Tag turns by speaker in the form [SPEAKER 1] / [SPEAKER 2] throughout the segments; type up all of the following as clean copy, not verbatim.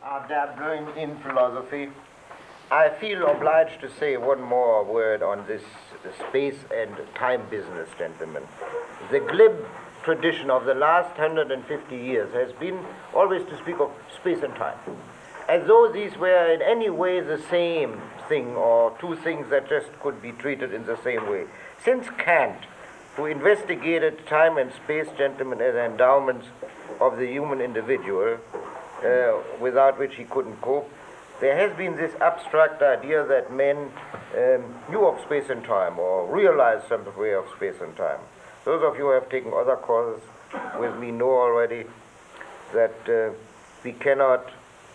[SPEAKER 1] dabbling in philosophy, I feel obliged to say one more word on this space and time business, gentlemen. The glib tradition of the last 150 years has been always to speak of space and time, as though these were in any way the same thing, or two things that just could be treated in the same way. Since Kant, who investigated time and space, gentlemen, as endowments of the human individual, without which he couldn't cope, there has been this abstract idea that men knew of space and time, or realized some way of space and time. Those of you who have taken other courses with me know already that we cannot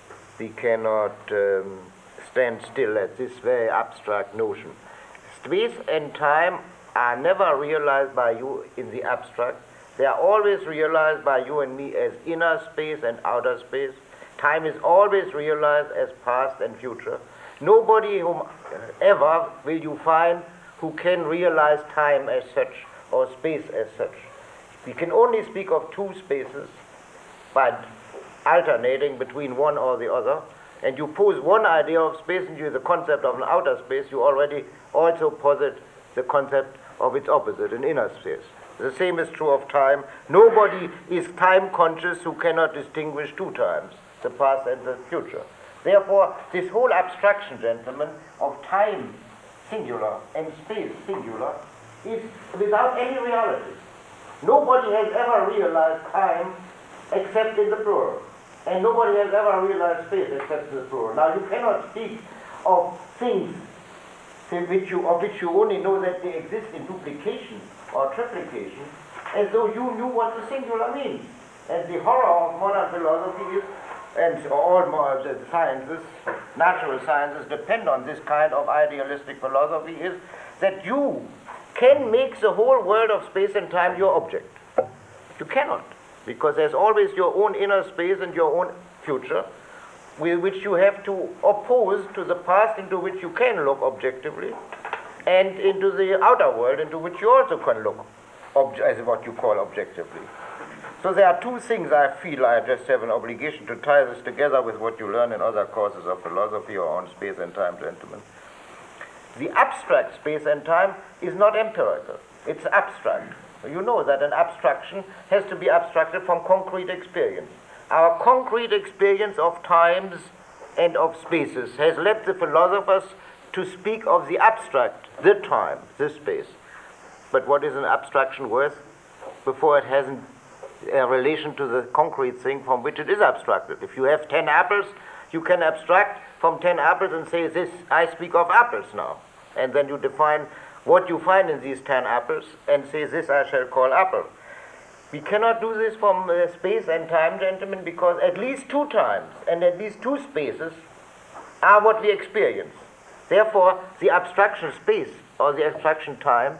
[SPEAKER 1] stand still at this very abstract notion. Space and time are never realized by you in the abstract. They are always realized by you and me as inner space and outer space. Time is always realized as past and future. Nobody whom ever will you find who can realize time as such or space as such. We can only speak of two spaces by alternating between one or the other. And you pose one idea of space into the concept of an outer space, you already also posit the concept of its opposite, an inner space. The same is true of time. Nobody is time conscious who cannot distinguish two times, the past and the future. Therefore, this whole abstraction, gentlemen, of time singular and space singular is without any reality. Nobody has ever realized time except in the plural. And nobody has ever realized space except in the plural. Now, you cannot speak of things of which you only know that they exist in duplication or triplication, as though you knew what the singular means. And the horror of modern philosophy is, and all more the sciences, natural sciences, depend on this kind of idealistic philosophy, is that you can make the whole world of space and time your object. You cannot, because there's always your own inner space and your own future, with which you have to oppose to the past into which you can look objectively, and into the outer world into which you also can look as what you call objectively. So there are two things I feel I just have an obligation to tie this together with what you learn in other courses of philosophy or on space and time, gentlemen. The abstract space and time is not empirical, it's abstract. You know that an abstraction has to be abstracted from concrete experience. Our concrete experience of times and of spaces has led the philosophers to speak of the abstract, the time, the space. But what is an abstraction worth before it hasn't a relation to the concrete thing from which it is abstracted? If you have 10 apples, you can abstract from 10 apples and say, this, I speak of apples now. And then you define what you find in these 10 apples and say, this I shall call apple. We cannot do this from space and time, gentlemen, because at least two times and at least two spaces are what we experience. Therefore, the abstraction space or the abstraction time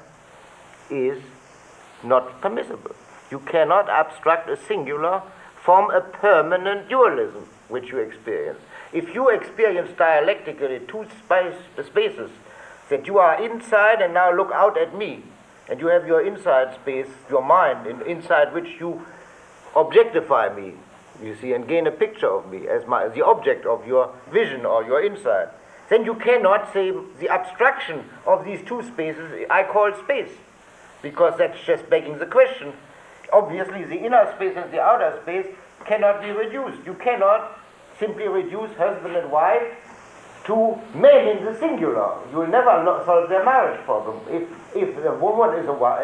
[SPEAKER 1] is not permissible. You cannot abstract a singular from a permanent dualism which you experience. If you experience dialectically two spaces, that you are inside and now look out at me, and you have your inside space, your mind, inside which you objectify me, you see, and gain a picture of me as the object of your vision or your insight, then you cannot say the abstraction of these two spaces I call space, because that's just begging the question. Obviously, the inner space and the outer space cannot be reduced. You cannot simply reduce husband and wife to men in the singular. You will never solve their marriage problem. If the woman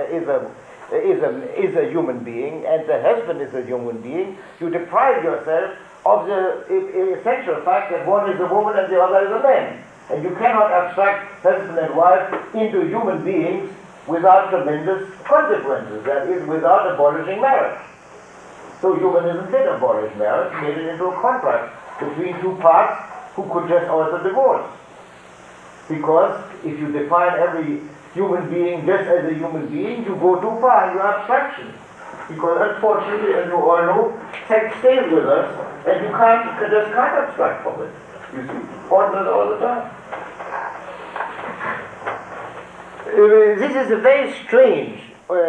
[SPEAKER 1] is a human being and the husband is a human being, you deprive yourself of the essential fact that one is a woman and the other is a man. And you cannot abstract husband and wife into human beings without tremendous consequences, that is, without abolishing marriage. So humanism did abolish marriage, made it into a contract between two parts who could just also divorce. Because if you define every human being just as a human being, you go too far in your abstraction. Because unfortunately, as you all know, sex stays with us, and you just can't abstract from it. You see, haunts all the time. This is a very strange,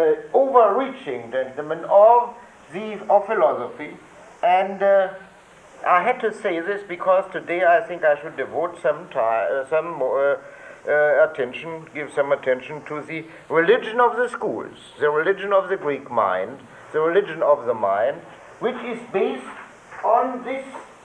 [SPEAKER 1] overreaching, gentlemen, of philosophy, and I had to say this because today I think I should devote some time, some more attention, give some attention to the religion of the schools, the religion of the Greek mind, the religion of the mind, which is based on this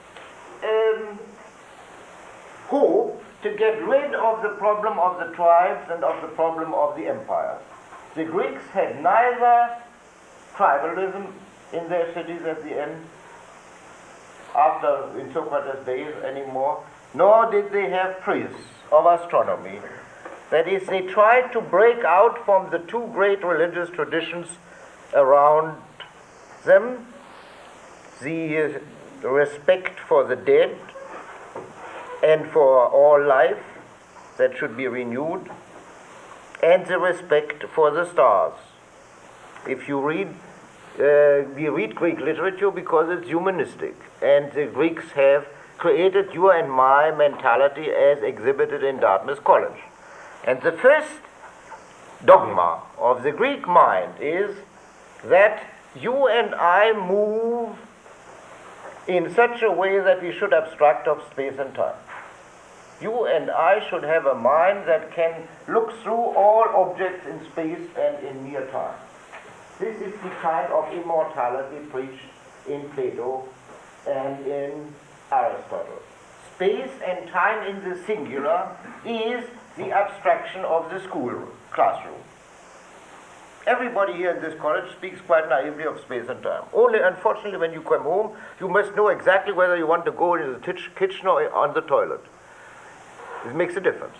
[SPEAKER 1] hope to get rid of the problem of the tribes and of the problem of the empires. The Greeks had neither tribalism in their cities at the end, after in Socrates' days anymore, nor did they have priests of astronomy. That is, they tried to break out from the two great religious traditions around them, the respect for the dead and for all life that should be renewed, and the respect for the stars. If you read, we read Greek literature because it's humanistic, and the Greeks have created you and my mentality as exhibited in Dartmouth College. And the first dogma of the Greek mind is that you and I move in such a way that we should abstract of space and time. You and I should have a mind that can look through all objects in space and in near time. This is the kind of immortality preached in Plato and in Aristotle. Space and time in the singular is the abstraction of the school classroom. Everybody here in this college speaks quite naively of space and time. Only, unfortunately, when you come home, you must know exactly whether you want to go into the kitchen or on the toilet. This makes a difference.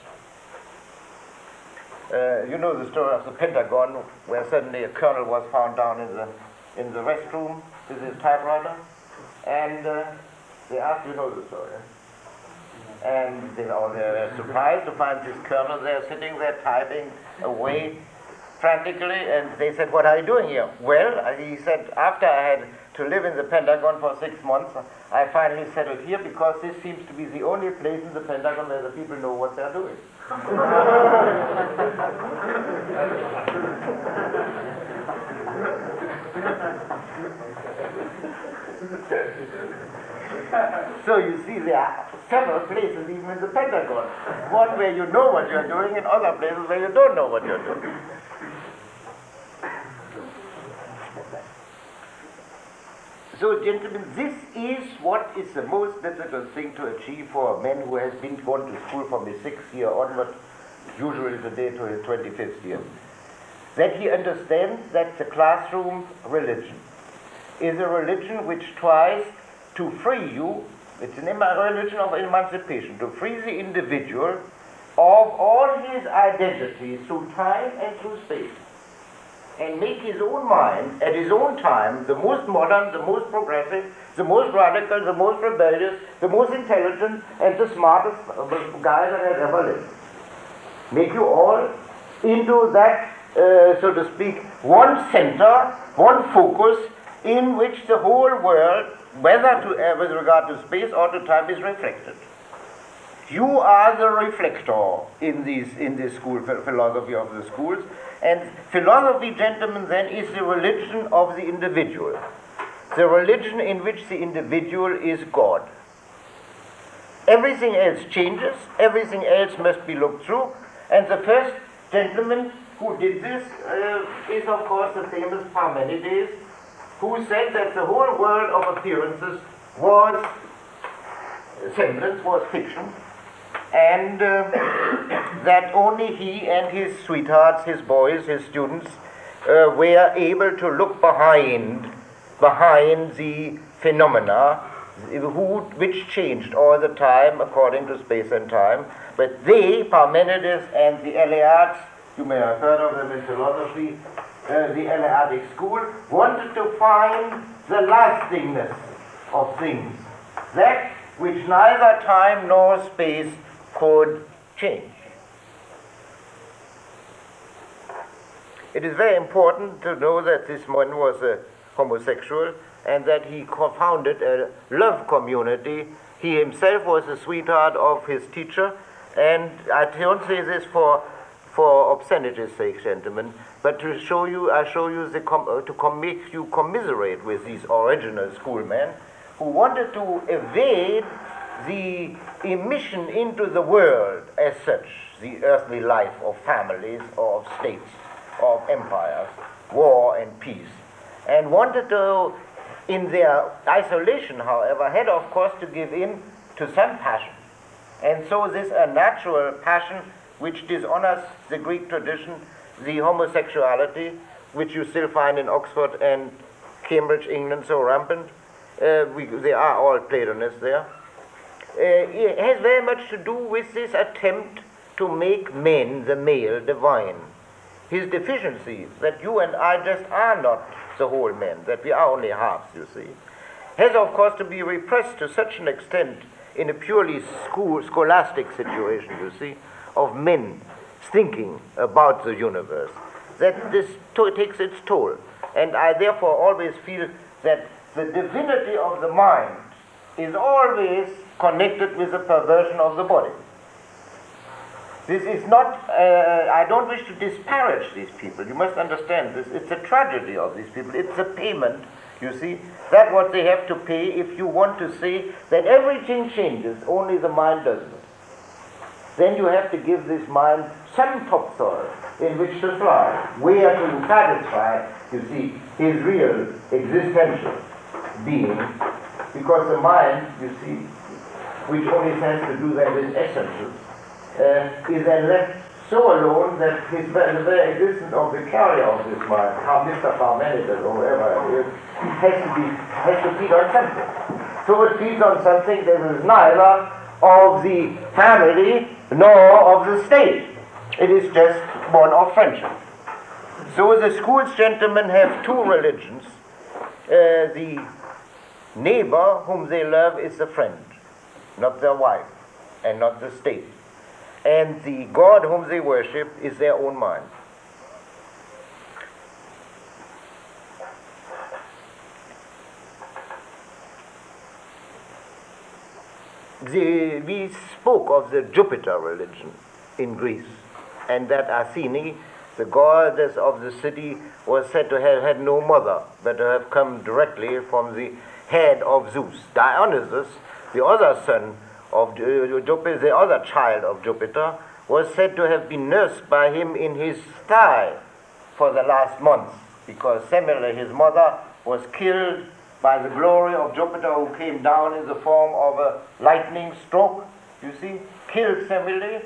[SPEAKER 1] You know the story of the Pentagon, where suddenly a colonel was found down in the restroom with his typewriter, and they asked, you know the story, and they were surprised to find this colonel there sitting there typing away frantically, and they said, what are you doing here? Well, he said, after I had to live in the Pentagon for 6 months, I finally settled here because this seems to be the only place in the Pentagon where the people know what they're doing. So you see, there are several places even in the Pentagon. One where you know what you're doing and other places where you don't know what you're doing. So, gentlemen, this is what is the most difficult thing to achieve for a man who has been gone to school from his 6th year onward, usually today to his 25th year. That he understands that the classroom religion is a religion which tries to free you, it's a religion of emancipation, to free the individual of all his identity through time and through space, and make his own mind, at his own time, the most modern, the most progressive, the most radical, the most rebellious, the most intelligent, and the smartest guy that has ever lived. Make you all into that, so to speak, one center, one focus, in which the whole world, whether with regard to space or to time, is reflected. You are the reflector in this school philosophy of the schools. And philosophy, gentlemen, then is the religion of the individual. The religion in which the individual is God. Everything else changes, everything else must be looked through, and the first gentleman who did this is, of course, the famous Parmenides, who said that the whole world of appearances was semblance, was fiction, and that only he and his sweethearts, his boys, his students, were able to look behind the phenomena which changed all the time according to space and time. But they, Parmenides and the Eleads, you may have heard of them in philosophy, the Eleatic school, wanted to find the lastingness of things, that which neither time nor space could change. It is very important to know that this man was a homosexual and that he founded a love community. He himself was the sweetheart of his teacher, and I don't say this for obscenity's sake, gentlemen, but to show you, make you commiserate with these original schoolmen who wanted to evade the emission into the world as such, the earthly life of families or of states, of empires, war and peace, and wanted to, in their isolation, however, had of course to give in to some passion. And so this unnatural passion which dishonors the Greek tradition, the homosexuality, which you still find in Oxford and Cambridge, England, so rampant, they are all Platonists there, it has very much to do with this attempt to make men, the male, divine. His deficiency, that you and I just are not the whole man, that we are only halves, you see, has of course to be repressed to such an extent in a purely scholastic situation, you see, of men thinking about the universe, that this takes its toll. And I therefore always feel that the divinity of the mind is always connected with the perversion of the body. This is not, I don't wish to disparage these people. You must understand this. It's a tragedy of these people. It's a payment, you see. That's what they have to pay if you want to say that everything changes, only the mind doesn't. Then you have to give this mind some topsoil in which to fly, where to satisfy, you see, his real existential being. Because the mind, you see, which only tends to do that with essences, is then left so alone that the very existence of the carrier of this mind, Mr. Parmenides or whoever it is, has to feed on something. So it feeds on something that is neither of the family nor of the state. It is just one of friendship. So the school's gentlemen have two religions. The neighbor whom they love is the friend, not their wife, and not the state. And the God whom they worship is their own mind. We spoke of the Jupiter religion in Greece, and that Athene, the goddess of the city, was said to have had no mother, but to have come directly from the head of Zeus. Dionysus, the other son of Jupiter, the other child of Jupiter, was said to have been nursed by him in his thigh for the last months, because Semele, his mother, was killed by the glory of Jupiter, who came down in the form of a lightning stroke, you see, killed Semele,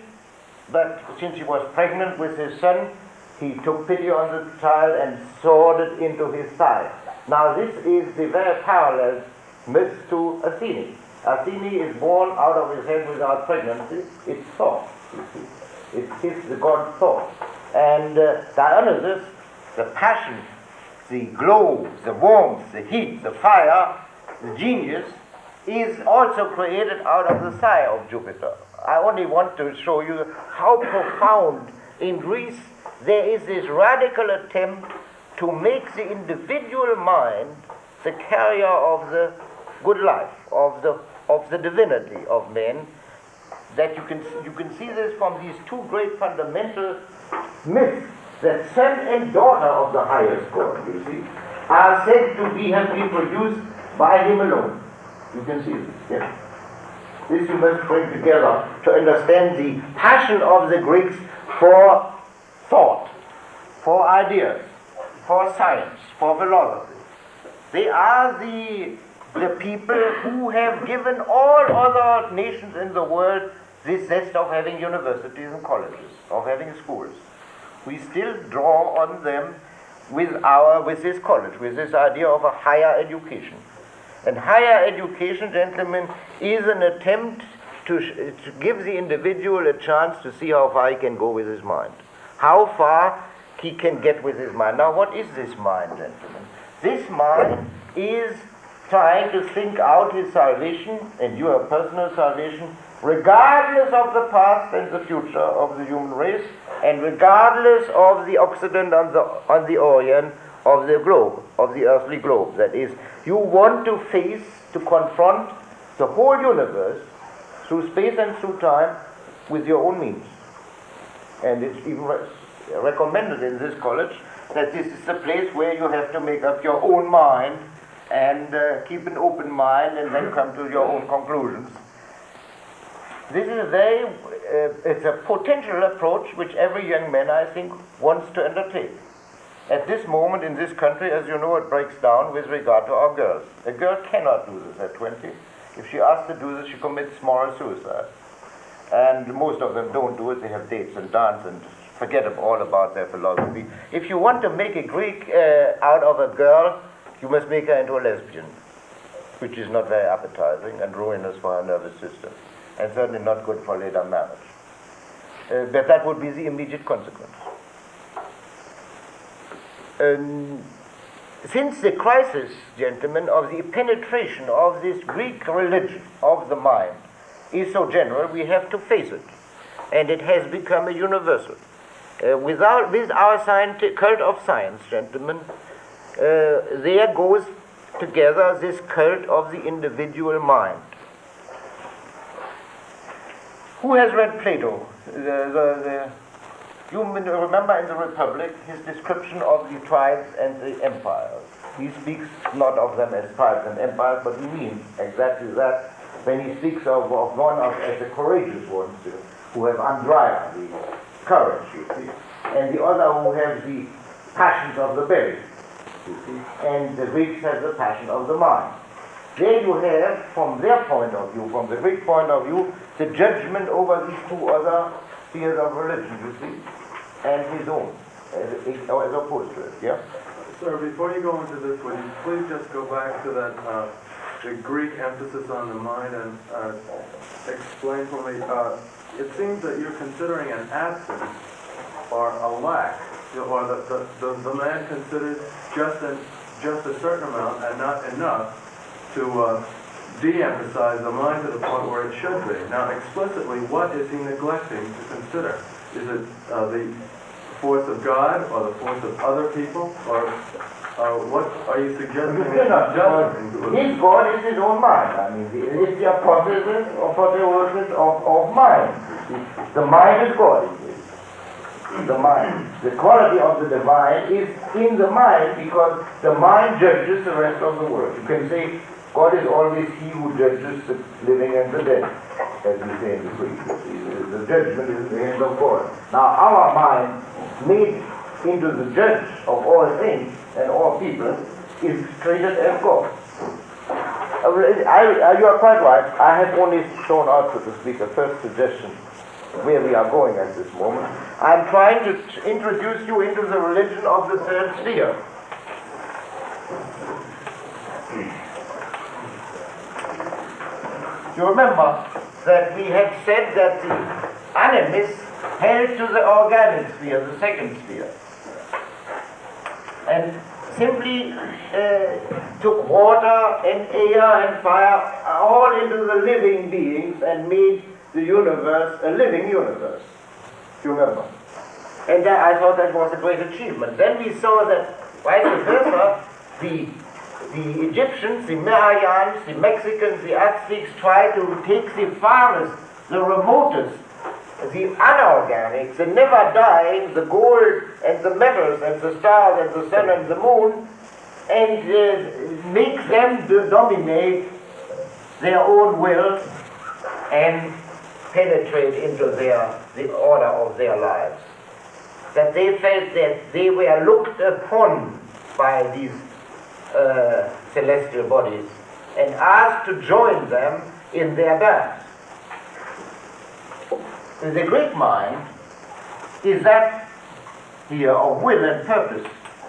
[SPEAKER 1] but since he was pregnant with his son, he took pity on the child and sawed it into his thigh. Now this is the very parallel myth to Athene. Athene is born out of his head without pregnancy. It's thought, you see. It's the god thought. And Dionysus, the passion, the glow, the warmth, the heat, the fire, the genius, is also created out of the thigh of Jupiter. I only want to show you how profound in Greece there is this radical attempt to make the individual mind the carrier of the good life, of the divinity of men. That you can see this from these two great fundamental myths, that son and daughter of the highest God, you see, are said to have been produced by him alone. You can see this, yes. This you must bring together to understand the passion of the Greeks for thought, for ideas, for science, for philosophy. They are the people who have given all other nations in the world this zest of having universities and colleges, of having schools. We still draw on them with this college, with this idea of a higher education. And higher education, gentlemen, is an attempt to give the individual a chance to see how far he can go with his mind, how far he can get with his mind. Now, what is this mind, gentlemen? This mind is trying to think out his salvation and your personal salvation, regardless of the past and the future of the human race, and regardless of the Occident on the Orient of the globe, of the earthly globe. That is, you want to face, to confront the whole universe through space and through time with your own means. And it's even recommended in this college that this is the place where you have to make up your own mind and keep an open mind and then come to your own conclusions. This is it's a potential approach which every young man, I think, wants to undertake. At this moment in this country, as you know, it breaks down with regard to our girls. A girl cannot do this at 20. If she asks to do this, she commits moral suicide. And most of them don't do it. They have dates and dance and forget all about their philosophy. If you want to make a Greek out of a girl, you must make her into a lesbian, which is not very appetizing and ruinous for her nervous system, and certainly not good for later marriage. But that would be the immediate consequence. Since the crisis, gentlemen, of the penetration of this Greek religion of the mind is so general, we have to face it. And it has become a universal. With our cult of science, gentlemen, there goes together this cult of the individual mind. Who has read Plato? You remember in the Republic his description of the tribes and the empires. He speaks not of them as tribes and empires, but he means exactly that when he speaks of one as the courageous ones who have undried the courage, you see, and the other who have the passions of the belly, you see, and the Greeks have the passion of the mind. There you have, from their point of view, from the Greek point of view, the judgment over these two other spheres of religion, you see, and his own, as opposed to it, yeah?
[SPEAKER 2] Sir, before you go into this, would you please just go back to that, the Greek emphasis on the mind and explain for me, it seems that you're considering an absence or a lack, or the man considers just a certain amount and not enough to de-emphasize the mind to the point where it should be. Now, explicitly, what is he neglecting to consider? Is it the force of God, or the force of other people, or what are you suggesting?
[SPEAKER 1] His God is his own mind. I mean, it's the hypothesis or apotheosis of mind. The mind is God. The mind. The quality of the divine is in the mind, because the mind judges the rest of the world. You can say God is always he who judges the living and the dead, as we say in the Greek. The judgment is in the hands of God. Now our mind, made into the judge of all things and all people, is treated as God. You are quite right. I have only shown out, so to speak, a first suggestion where we are going at this moment. I'm trying to introduce you into the religion of the third sphere. You remember that we had said that the animists held to the organic sphere, the second sphere, and simply took water and air and fire all into the living beings and made the universe a living universe. You remember? And I thought that was a great achievement. Then we saw that vice versa, the Egyptians, the Mayans, the Mexicans, the Aztecs tried to take the farthest, the remotest, the unorganic, the never dying, the gold and the metals and the stars and the sun and the moon, and make them dominate their own will and penetrate into the order of their lives. That they felt that they were looked upon by these celestial bodies and asked to join them in their dance. The Greek mind is that here of will and purpose.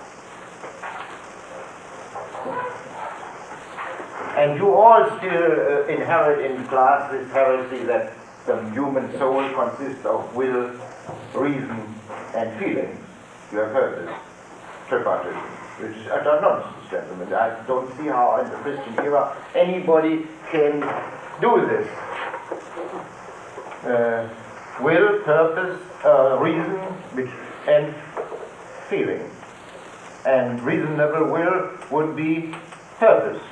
[SPEAKER 1] And you all still inherit in class this heresy that the human soul consists of will, reason, and feelings. You have heard this tripartism, which is utter nonsense, gentlemen. I don't see how in the Christian era anybody can do this. Will, purpose, reason, and feeling. And reasonable will would be purpose.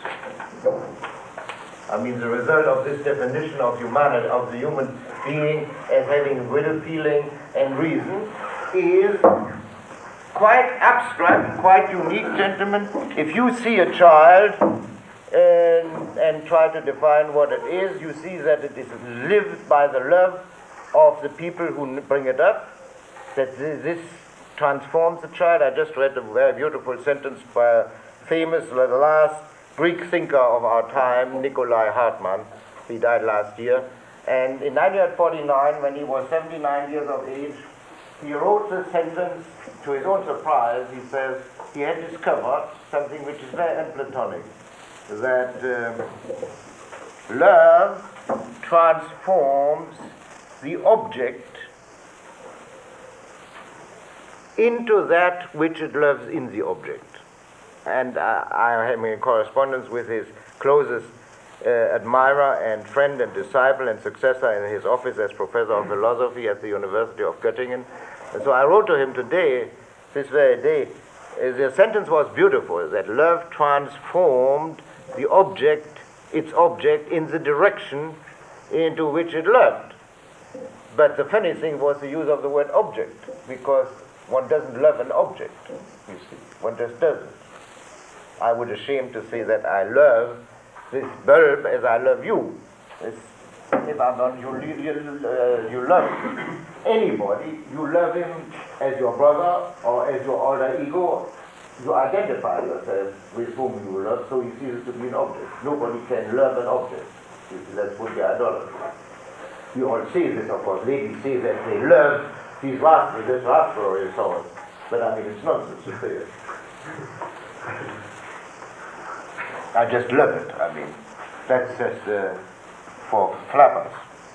[SPEAKER 1] I mean, the result of this definition of humanity, of the human being as having will, feeling, and reason, is quite abstract, quite unique, gentlemen. If you see a child and try to define what it is, you see that it is lived by the love of the people who bring it up, that this transforms the child. I just read a very beautiful sentence by a famous, the last Greek thinker of our time, Nikolai Hartmann. He died last year. And in 1949, when he was 79 years of age, he wrote this sentence. To his own surprise, he says he had discovered something which is very unplatonic, that love transforms the object into that which it loves in the object. And I am in correspondence with his closest admirer and friend and disciple and successor in his office as professor of philosophy at the University of Göttingen. And so I wrote to him today, this very day, the sentence was beautiful, that love transformed the object, its object, in the direction into which it loved. But the funny thing was the use of the word object, because one doesn't love an object, you see. One just doesn't. I would ashamed to say that I love this bulb as I love you. If I'm not, you love anybody, you love him as your brother or as your alter ego. You identify yourself with whom you love, so you see this to be an object. Nobody can love an object. You see, that's what the idolatry. You all say this, of course. Ladies say that they love these rascals, this rascal and so on. But I mean, it's nonsense to say it. I just love it. I mean, that's just for flappers.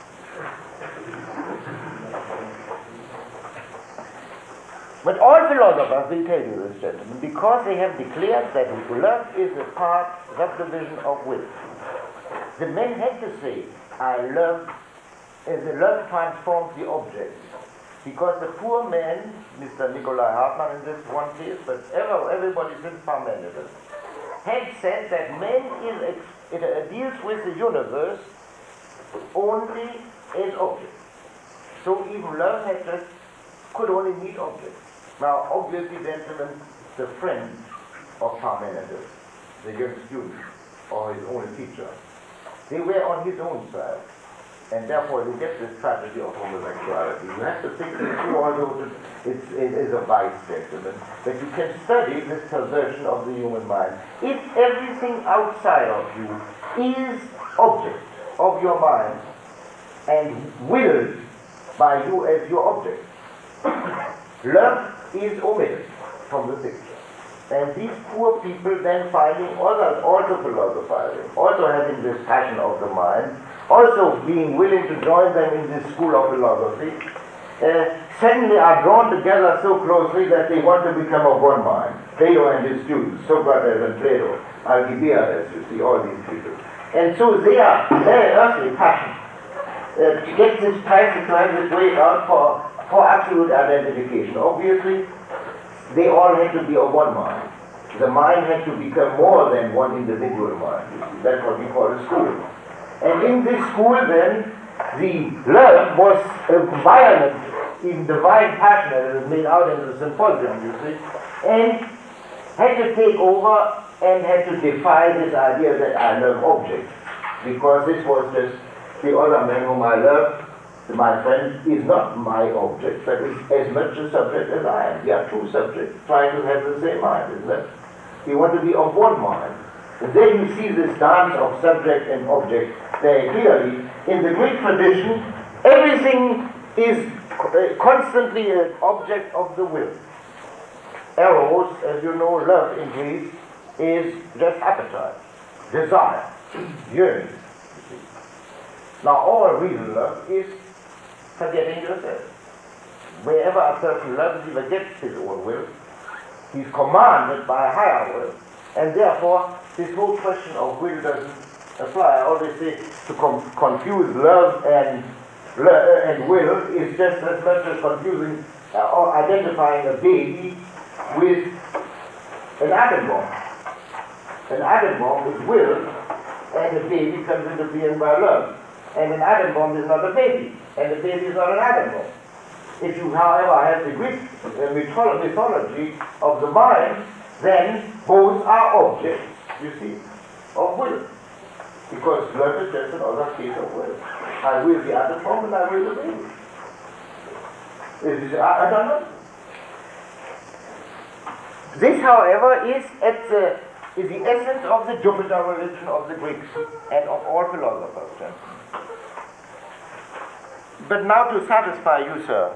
[SPEAKER 1] But all philosophers will tell you this, gentlemen, because they have declared that love is a part, subdivision of will. The men had to say, I love, as the love transforms the object. Because the poor man, Mr. Nikolai Hartmann in this one case, but everybody since Parmenides, had said that man deals with the universe only as objects. So even love could only meet objects. Now, obviously, gentlemen, the friend of Parmenides, the young student, or his own teacher, they were on his own side. And therefore, you get this tragedy of homosexuality. You have to think that you although it is a vice, gentlemen, that you can study this perversion of the human mind. If everything outside of you is object of your mind and willed by you as your object, love is omitted from the picture. And these poor people then finding others also philosophizing, also having this passion of the mind, also being willing to join them in this school of philosophy, suddenly are drawn together so closely that they want to become of one mind. Plato and his students, Socrates and Plato, Alcibiades, you see, all these people. And so they are very earthly passion to get this passion to have this way out for absolute identification. Obviously, they all had to be of one mind. The mind had to become more than one individual mind. You see, that's what we call a school. And in this school then, the love was a violent, even divine passion that was made out in the symposium, you see, and had to take over and had to defy this idea that I love objects. Because this was just the other man whom I love, my friend, is not my object, but is as much a subject as I am. We are two subjects trying to have the same mind, isn't it? We want to be of one mind. And then you see this dance of subject and object very clearly. In the Greek tradition, everything is constantly an object of the will. Eros, as you know, love in Greek, is just appetite, desire, yearning. Now all real love is forgetting yourself. Wherever a person loves, he forgets his own will. He's commanded by a higher will. And therefore, this whole question of will doesn't apply. I always say to confuse love and will is just as much as confusing or identifying a baby with an atom bomb. An atom bomb is will, and a baby comes into being by love. And an atom bomb is not a baby, and the baby is not an atom bomb. If you, however, have the Greek mythology of the mind, then both are objects, you see. of will. Because love is just another case of will. I will the other form and I will the baby. I don't know. This, however, is the essence of the Jupiter religion of the Greeks and of all philosophers. But now to satisfy you, sir,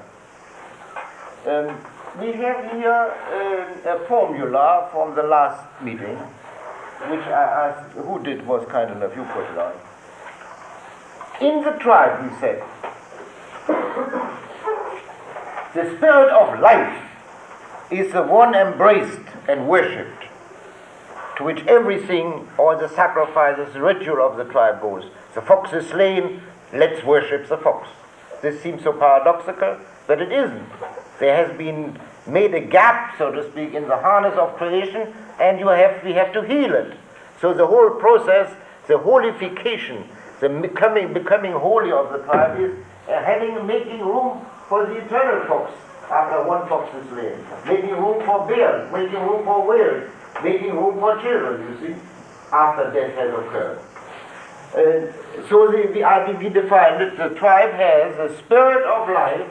[SPEAKER 1] we have here a formula from the last meeting, which I asked, who was kind enough, you put it on. In the tribe, he said, the spirit of life is the one embraced and worshipped, to which everything, all the sacrifices, the ritual of the tribe goes. The fox is slain, let's worship the fox. This seems so paradoxical, but it isn't. There has been made a gap, so to speak, in the harness of creation, and we have to heal it. So the whole process, the holification, the becoming holy of the tribe is making room for the eternal fox after one fox is slain, making room for bears, making room for whales, making room for children, you see, after death has occurred. So we define that the tribe has a spirit of life,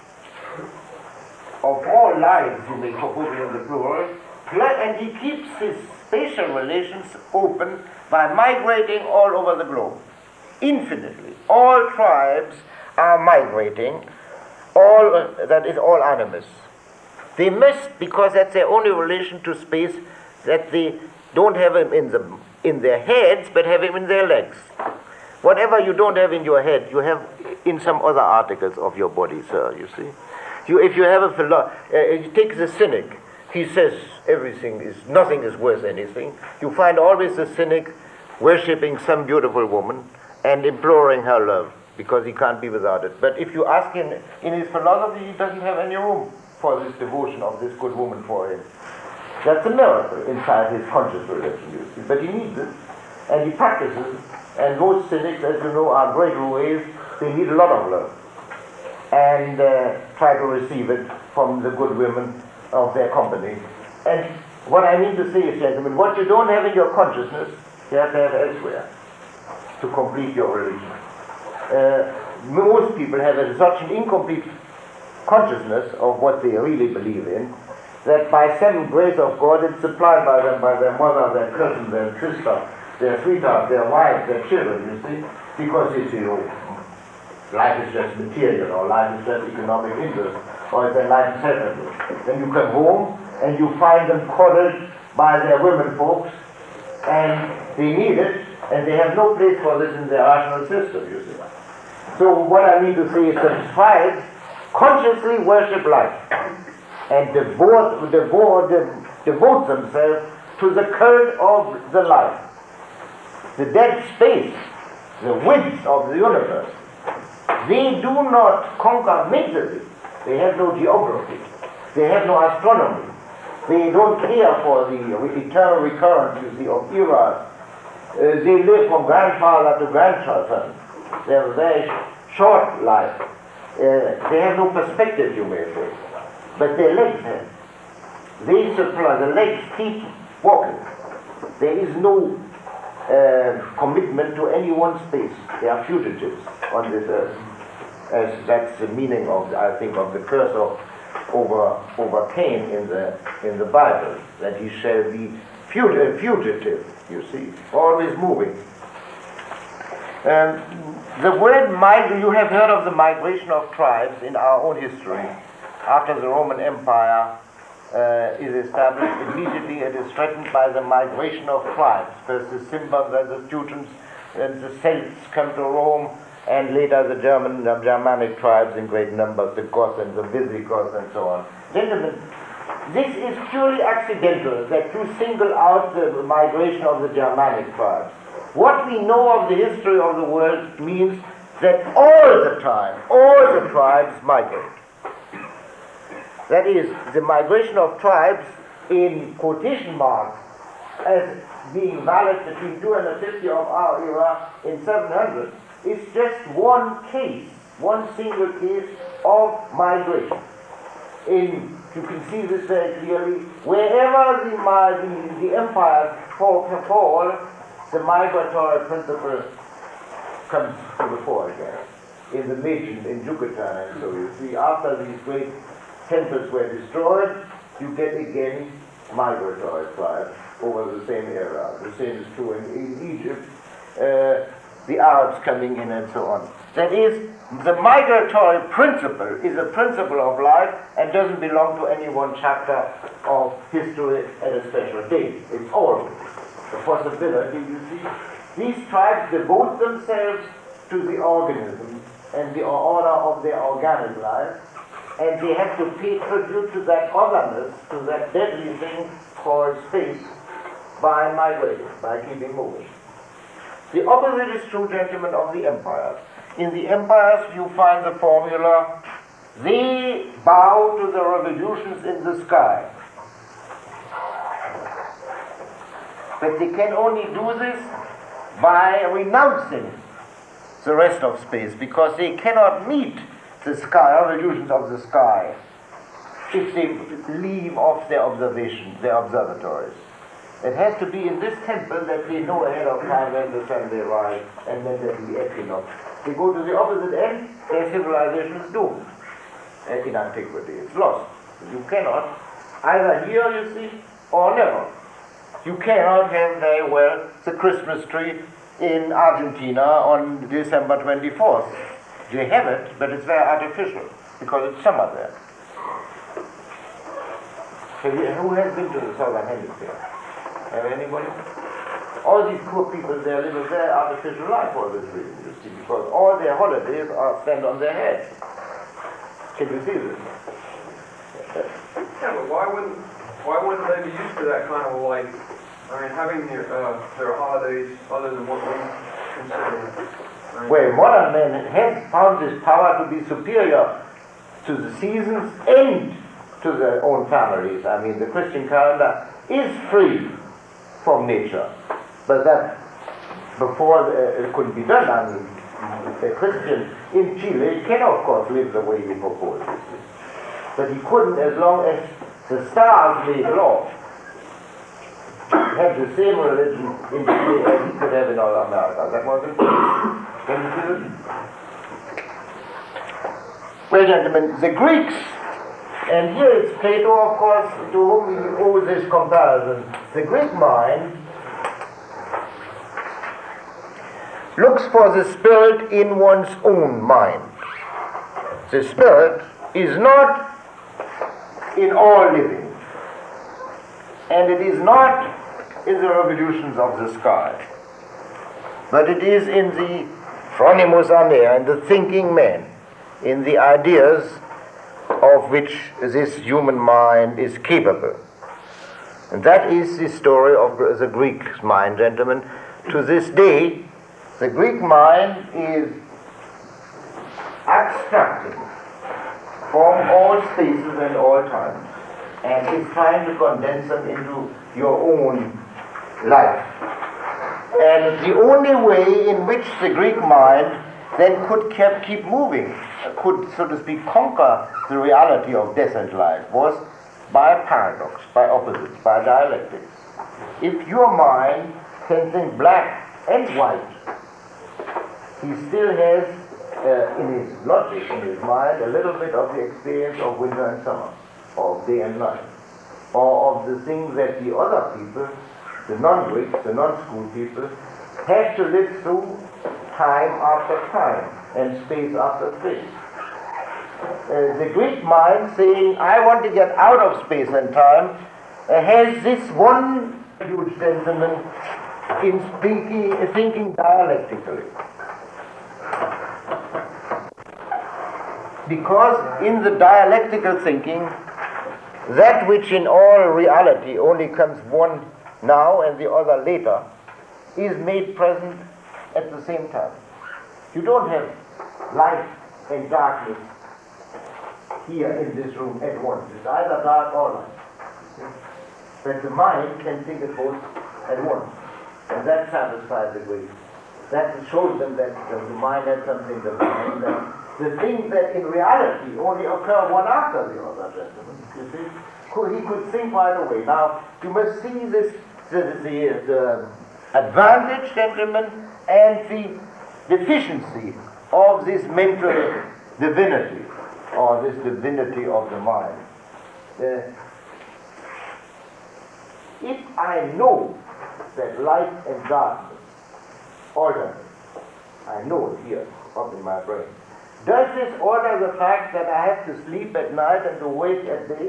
[SPEAKER 1] of all lives, you may put it in the plural, and he keeps his spatial relations open by migrating all over the globe, infinitely. All tribes are migrating, that is all animus. They must, because that's their only relation to space, that they don't have him in their heads, but have him in their legs. Whatever you don't have in your head, you have in some other articles of your body, sir, you see. If you have you take the cynic, he says nothing is worth anything. You find always the cynic worshipping some beautiful woman and imploring her love, because he can't be without it. But if you ask him, in his philosophy, he doesn't have any room for this devotion of this good woman for him. That's a miracle inside his conscious religion, you see. But he needs it, and he practices. And most cynics, as you know, are great roués. They need a lot of love, and try to receive it from the good women of their company. And what I mean to say is, gentlemen, what you don't have in your consciousness, you have to have elsewhere to complete your religion. Most people have such an incomplete consciousness of what they really believe in, that by some grace of God it's supplied by them, by their mother, their cousin, their sister, their sweetheart, their wife, their children, you see, because it's, life is just material, or life is just economic interest, or it's a life self-interest. Then you come home and you find them coddled by their women folks, and they need it, and they have no place for this in their rational system, you see. So what I mean to say is that tribes consciously worship life and devote themselves to the cult of the life. The dead space, the width of the universe, they do not conquer mentally. They have no geography. They have no astronomy. They don't care for the eternal recurrence, you see, of eras. They live from grandfather to grandson. They have a very short life. They have no perspective, you may say. But their legs have. They supply, the legs keep walking. There is no commitment to any one space. They are fugitives on this earth. As that's the meaning of, I think, of the curse of over Cain in the Bible, that he shall be fugitive, you see, always moving. The word you have heard of the migration of tribes in our own history. After the Roman Empire is established, immediately it is threatened by the migration of tribes. First the Simbans, then the Teutons, then the Celts come to Rome, and later the Germanic tribes in great numbers, the Goths and the Visigoths and so on. Gentlemen, this is purely accidental that you single out the migration of the Germanic tribes. What we know of the history of the world means that all the tribes migrate. That is, the migration of tribes in quotation marks as being valid between 250 of our era and 700 is just one case, one single case of migration. You can see this very clearly. Wherever the empires fall, the migratory principle comes to the fore again. In the legend in Yucatan, and so you see, after these great temples were destroyed, you get again migratory tribes over the same area. The same is true in Egypt, the Arabs coming in and so on. That is, the migratory principle is a principle of life and doesn't belong to any one chapter of history at a special date. It's always a possibility, you see. These tribes devote themselves to the organism and the order of their organic life, and they have to pay tribute to that otherness, to that deadly thing called space, by migrating, by keeping moving. The opposite is true, gentlemen, of the empires. In the empires you find the formula, they bow to the revolutions in the sky. But they can only do this by renouncing the rest of space, because they cannot meet the sky, revolutions of the sky, if they leave off their observation, their observatories. It has to be in this temple that they know ahead of time when the sun will rise and when there will be equinox. They go to the opposite end, their civilization is doomed. In antiquity, it's lost. You cannot, either here, you see, or never. You cannot have very well the Christmas tree in Argentina on December 24th. They have it, but it's very artificial, because it's summer there. So who has been to the southern hemisphere? Have anybody? All these poor people, they live a very artificial life for this reason, you see, because all their holidays are spent on their heads. Can you see this?
[SPEAKER 3] Yeah, but why wouldn't they be used to that kind of life? I mean, having their holidays other than what we consider.
[SPEAKER 1] Well, modern men have found this power to be superior to the seasons and to their own families. I mean, the Christian calendar is free from nature, but that before it couldn't be done. I mean, a Christian in Chile can, of course, live the way you propose, but he couldn't as long as the stars made law. Have the same religion in Chile as he could have in all America. That was it. Can you see it? Well, gentlemen, the Greeks, and here it's Plato, of course, to whom we owe this comparison. The Greek mind looks for the spirit in one's own mind. The spirit is not in all living, and it is not in the revolutions of the sky, but it is in the phronimos anea, in the thinking man, in the ideas of which this human mind is capable. And that is the story of the Greek mind, gentlemen. To this day, the Greek mind is abstracting from all spaces and all times, and is trying to condense them into your own life. And the only way in which the Greek mind then could keep moving, could, so to speak, conquer the reality of death and life, was by paradox, by opposites, by dialectics. If your mind can think black and white, he still has in his logic, in his mind, a little bit of the experience of winter and summer, of day and night, or of the things that the other people, the non-Greeks, the non-school people, have to live through time after time and space after space. The Greek mind, saying, I want to get out of space and time, has this one huge sentiment in thinking dialectically. Because in the dialectical thinking, that which in all reality only comes one now and the other later, is made present at the same time. You don't have light and darkness here in this room at once. It's either dark or light. But the mind can think of both at once. And that satisfies the Greeks. That shows them that the mind has something divine, that the things that in reality only occur one after the other, gentlemen, you see, he could think right away. Now, you must see this, the advantage, gentlemen, and the deficiency of this mental divinity, or this divinity of the mind. If I know that light and darkness alternate, I know it here, up in my brain, does this alter the fact that I have to sleep at night and to wake at day?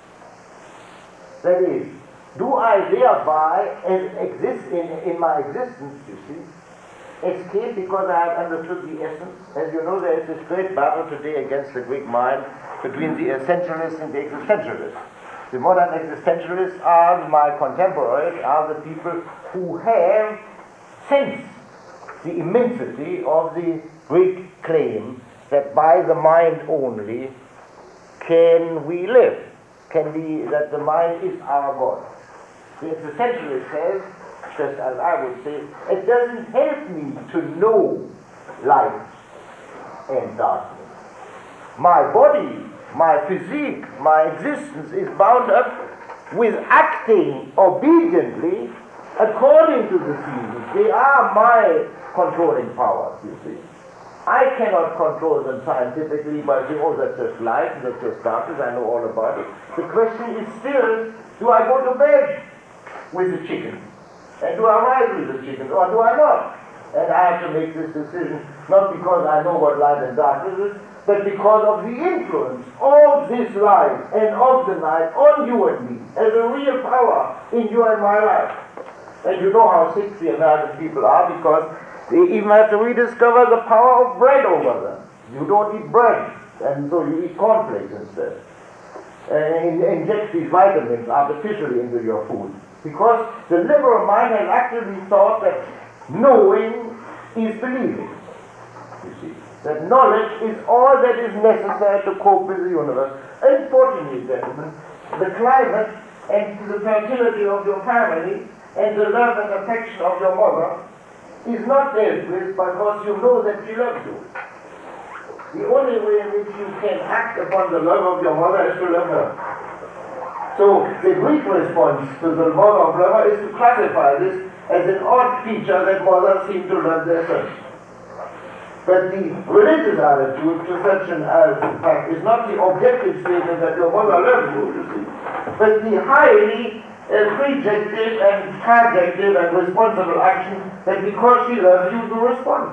[SPEAKER 1] That is, do I thereby, as exist in my existence, you see, escape because I have understood the essence? As you know, there is this great battle today against the Greek mind between the essentialists and the existentialists. The modern existentialists are my contemporaries, are the people who have sensed the immensity of the Greek claim that by the mind only can we live, that the mind is our God. The existentialist says, just as I would say, it doesn't help me to know light and darkness. My body, my physique, my existence is bound up with acting obediently according to the seasons. They are my controlling powers, you see. I cannot control them scientifically by saying, oh, that's just light and that's just darkness, I know all about it. The question is still, do I go to bed with the chicken? And do I rise with the chicken, or do I not? And I have to make this decision, not because I know what light and darkness is, but because of the influence of this light and of the night on you and me, as a real power in you and my life. And you know how sick the American people are, because they even have to rediscover the power of bread over them. You don't eat bread, and so you eat cornflakes instead. And inject these vitamins artificially into your food. Because the liberal mind has actually thought that knowing is believing. You see, that knowledge is all that is necessary to cope with the universe. Unfortunately, gentlemen, the climate and the fertility of your family and the love and affection of your mother is not dealt with because you know that she loves you. The only way in which you can act upon the love of your mother is to love her. So the Greek response to the mother of lover is to classify this as an odd feature that mothers seem to love their sons. But the religious attitude to such an fact is not the objective statement that your mother loves you see, but the highly projective and projective and responsible action that because she loves you, you respond.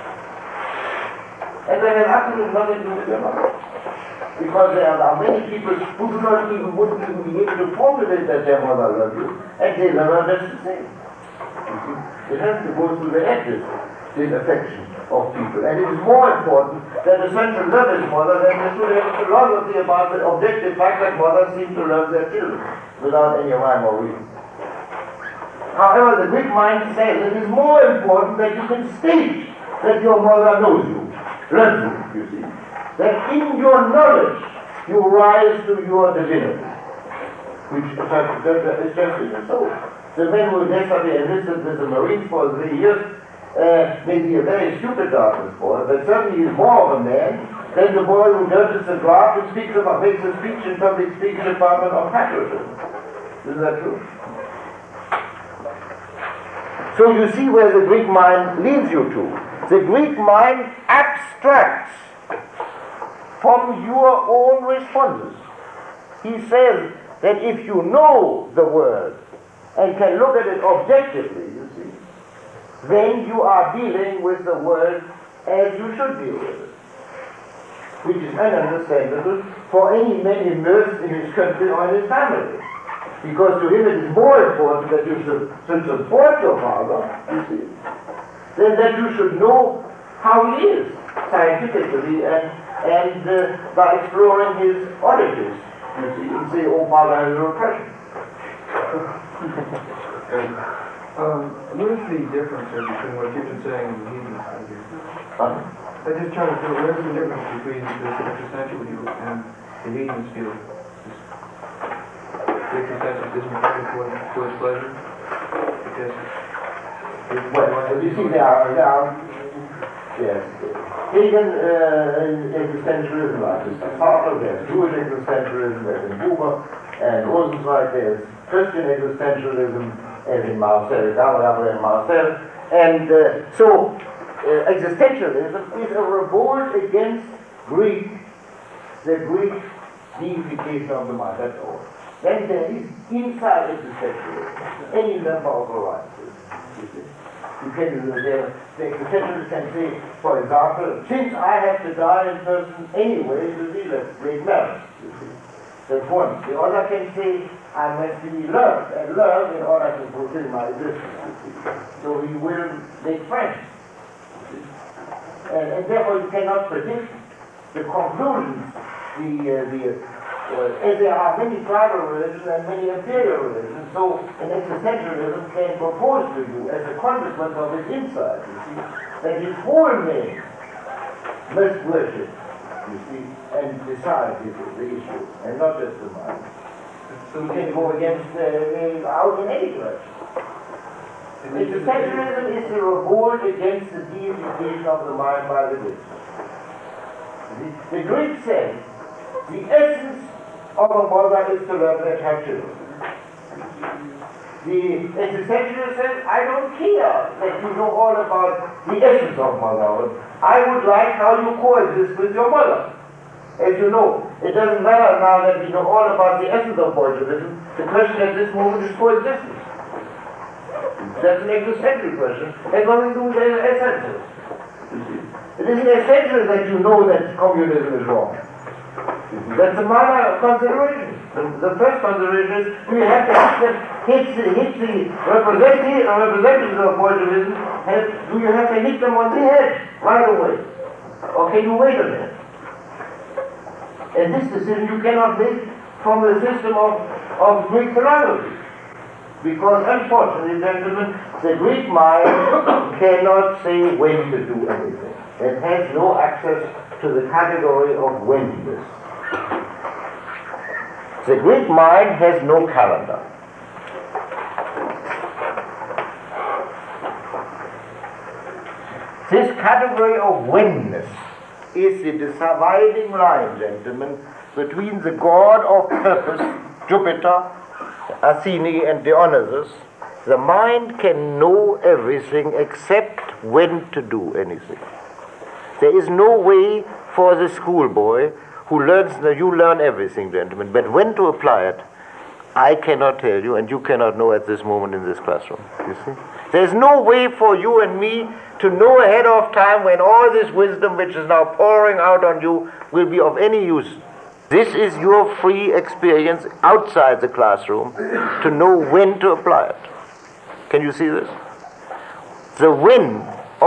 [SPEAKER 1] And that has absolutely nothing to do with your mother. Because there are many people who wouldn't even be able to formulate that their mother loves you, and they love her just the same. You see, it has to go through the edges, this affection of people. And it is more important that a son should love his mother than to have a philosophy about the objective fact that mothers seem to love their children without any rhyme or reason. However, the Greek mind says it is more important that you can state that your mother knows you, loves you see. That in your knowledge you rise to your divinity, which is just in the soul. The men who necessarily enlisted with the Marines for 3 years may be a very stupid darkness boy, but certainly he's more of a man than the boy who nurses the draft and makes a speech in public speaking department on patriotism. Isn't that true? So you see where the Greek mind leads you to. The Greek mind abstracts from your own responses. He says that if you know the world and can look at it objectively, you see, then you are dealing with the world as you should deal with it, which is ununderstandable for any man immersed in his country or in his family. Because to him it is more important that you should support your father, you see, than that you should know how he is scientifically and by exploring his oddities, you see, and say, oh, father has a repression.
[SPEAKER 3] What is the difference between what you've been saying and the heathen view? I'm just trying to figure where's the difference between this existential view and the heathen's view? The existentialism for his pleasure? Because
[SPEAKER 1] well, you see, there are yes. Pagan existentialism, like Sartre, there's Jewish existentialism, there's in Huber and Rosenzweig, there's Christian existentialism, as in Marcel, Gabriel Marcel. And so existentialism is a revolt against the Greek deification of the mind, that's all. Then there is inside existentialism any number of varieties. You can, the existentialist can say, for example, since I have to die in person anyway, you see, let's break marriage. You see. That's one. The other can say, I must be loved and loved in order to fulfill my existence. So we will make friends. And therefore you cannot predict the conclusions, as there are many tribal religions and many imperial religions, so an existentialism can propose to you as a consequence of its insight, you see, that his whole man must worship, you see, and decide the issue, and not just the mind. So we can go against out in any direction. Existentialism is the revolt against the deification of the mind by the Greeks. The Greeks said the essence of a mother is to love and have children. The existentialist says, I don't care that you know all about the essence of motherhood. I would like how you coexist with your mother. As you know, it doesn't matter now that we know all about the essence of Bolshevism. The question at this moment is coexistence. That's an existential question. It has nothing to do with essentials. It is an essential that you know that communism is wrong. That's the minor consideration. The first consideration is you have to hit the representatives of Bolshevism. Do you have to hit them on the head right away? Or can you wait a minute? And this decision you cannot make from the system of Greek philosophy. Because unfortunately, gentlemen, the Greek mind cannot say when to do anything. It has no access to the category of whenness. The Greek mind has no calendar. This category of whenness is the dividing line, gentlemen, between the god of purpose, Jupiter, Athene and Dionysus. The mind can know everything except when to do anything. There is no way for the schoolboy who learns, you learn everything, gentlemen, but when to apply it, I cannot tell you, and you cannot know at this moment in this classroom, you see. There's no way for you and me to know ahead of time when all this wisdom which is now pouring out on you will be of any use. This is your free experience outside the classroom to know when to apply it. Can you see this? The when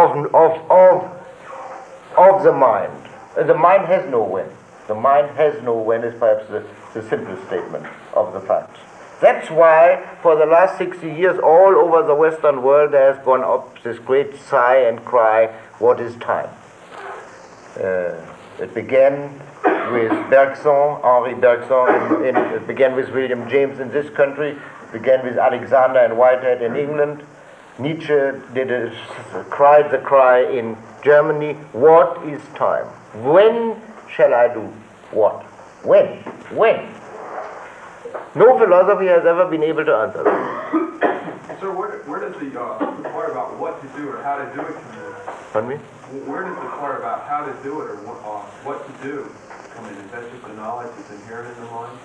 [SPEAKER 1] of the mind. The mind has no when. The mind has no when is perhaps the simplest statement of the facts. That's why for the last 60 years all over the Western world there has gone up this great sigh and cry, what is time? It began with Bergson, Henri Bergson, it began with William James in this country, it began with Alexander and Whitehead in England. Nietzsche cried the cry in Germany, what is time? When shall I do what? When? When? No philosophy has ever been able to answer that.
[SPEAKER 2] Sir, where does the part about what to do or how to do it come in?
[SPEAKER 1] Pardon me?
[SPEAKER 2] Where does the part about how to do it or what to do come in? Is that just the knowledge that's inherent in the mind?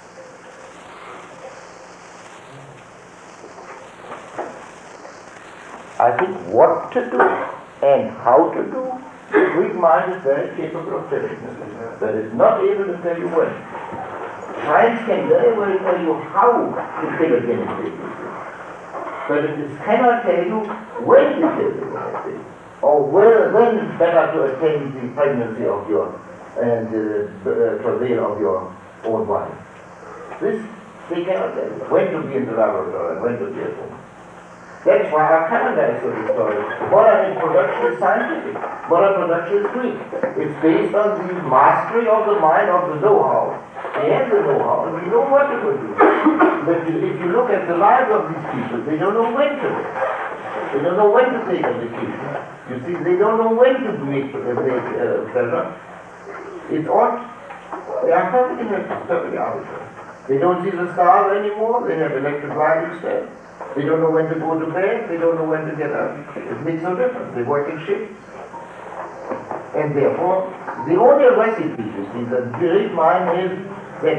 [SPEAKER 1] I think what to do and how to do, the Greek mind is very capable of telling you, but it's not able to tell you when. Science can very well tell you how to kill a guinea pig, but it cannot tell you when to kill the guinea pig, or when it's better to attain the pregnancy of your and travail of your own wife. This they cannot tell you when to be in the laboratory and when to be at home. That's why our calendar is so distorted. Modern production is scientific. Modern production is Greek. It's based on the mastery of the mind, of the know-how. They have the know-how, and we know what to do. But if you look at the lives of these people, they don't know when to do. They don't know when to take a vacation. You see, they don't know when to make pleasure. It's odd. They are perfectly arbitrary. They don't see the stars anymore. They have electric light instead. They don't know when to go to bed, they don't know when to get up. It makes no difference. They work in shifts. And therefore, the only recipe, you see, the Greek mind is that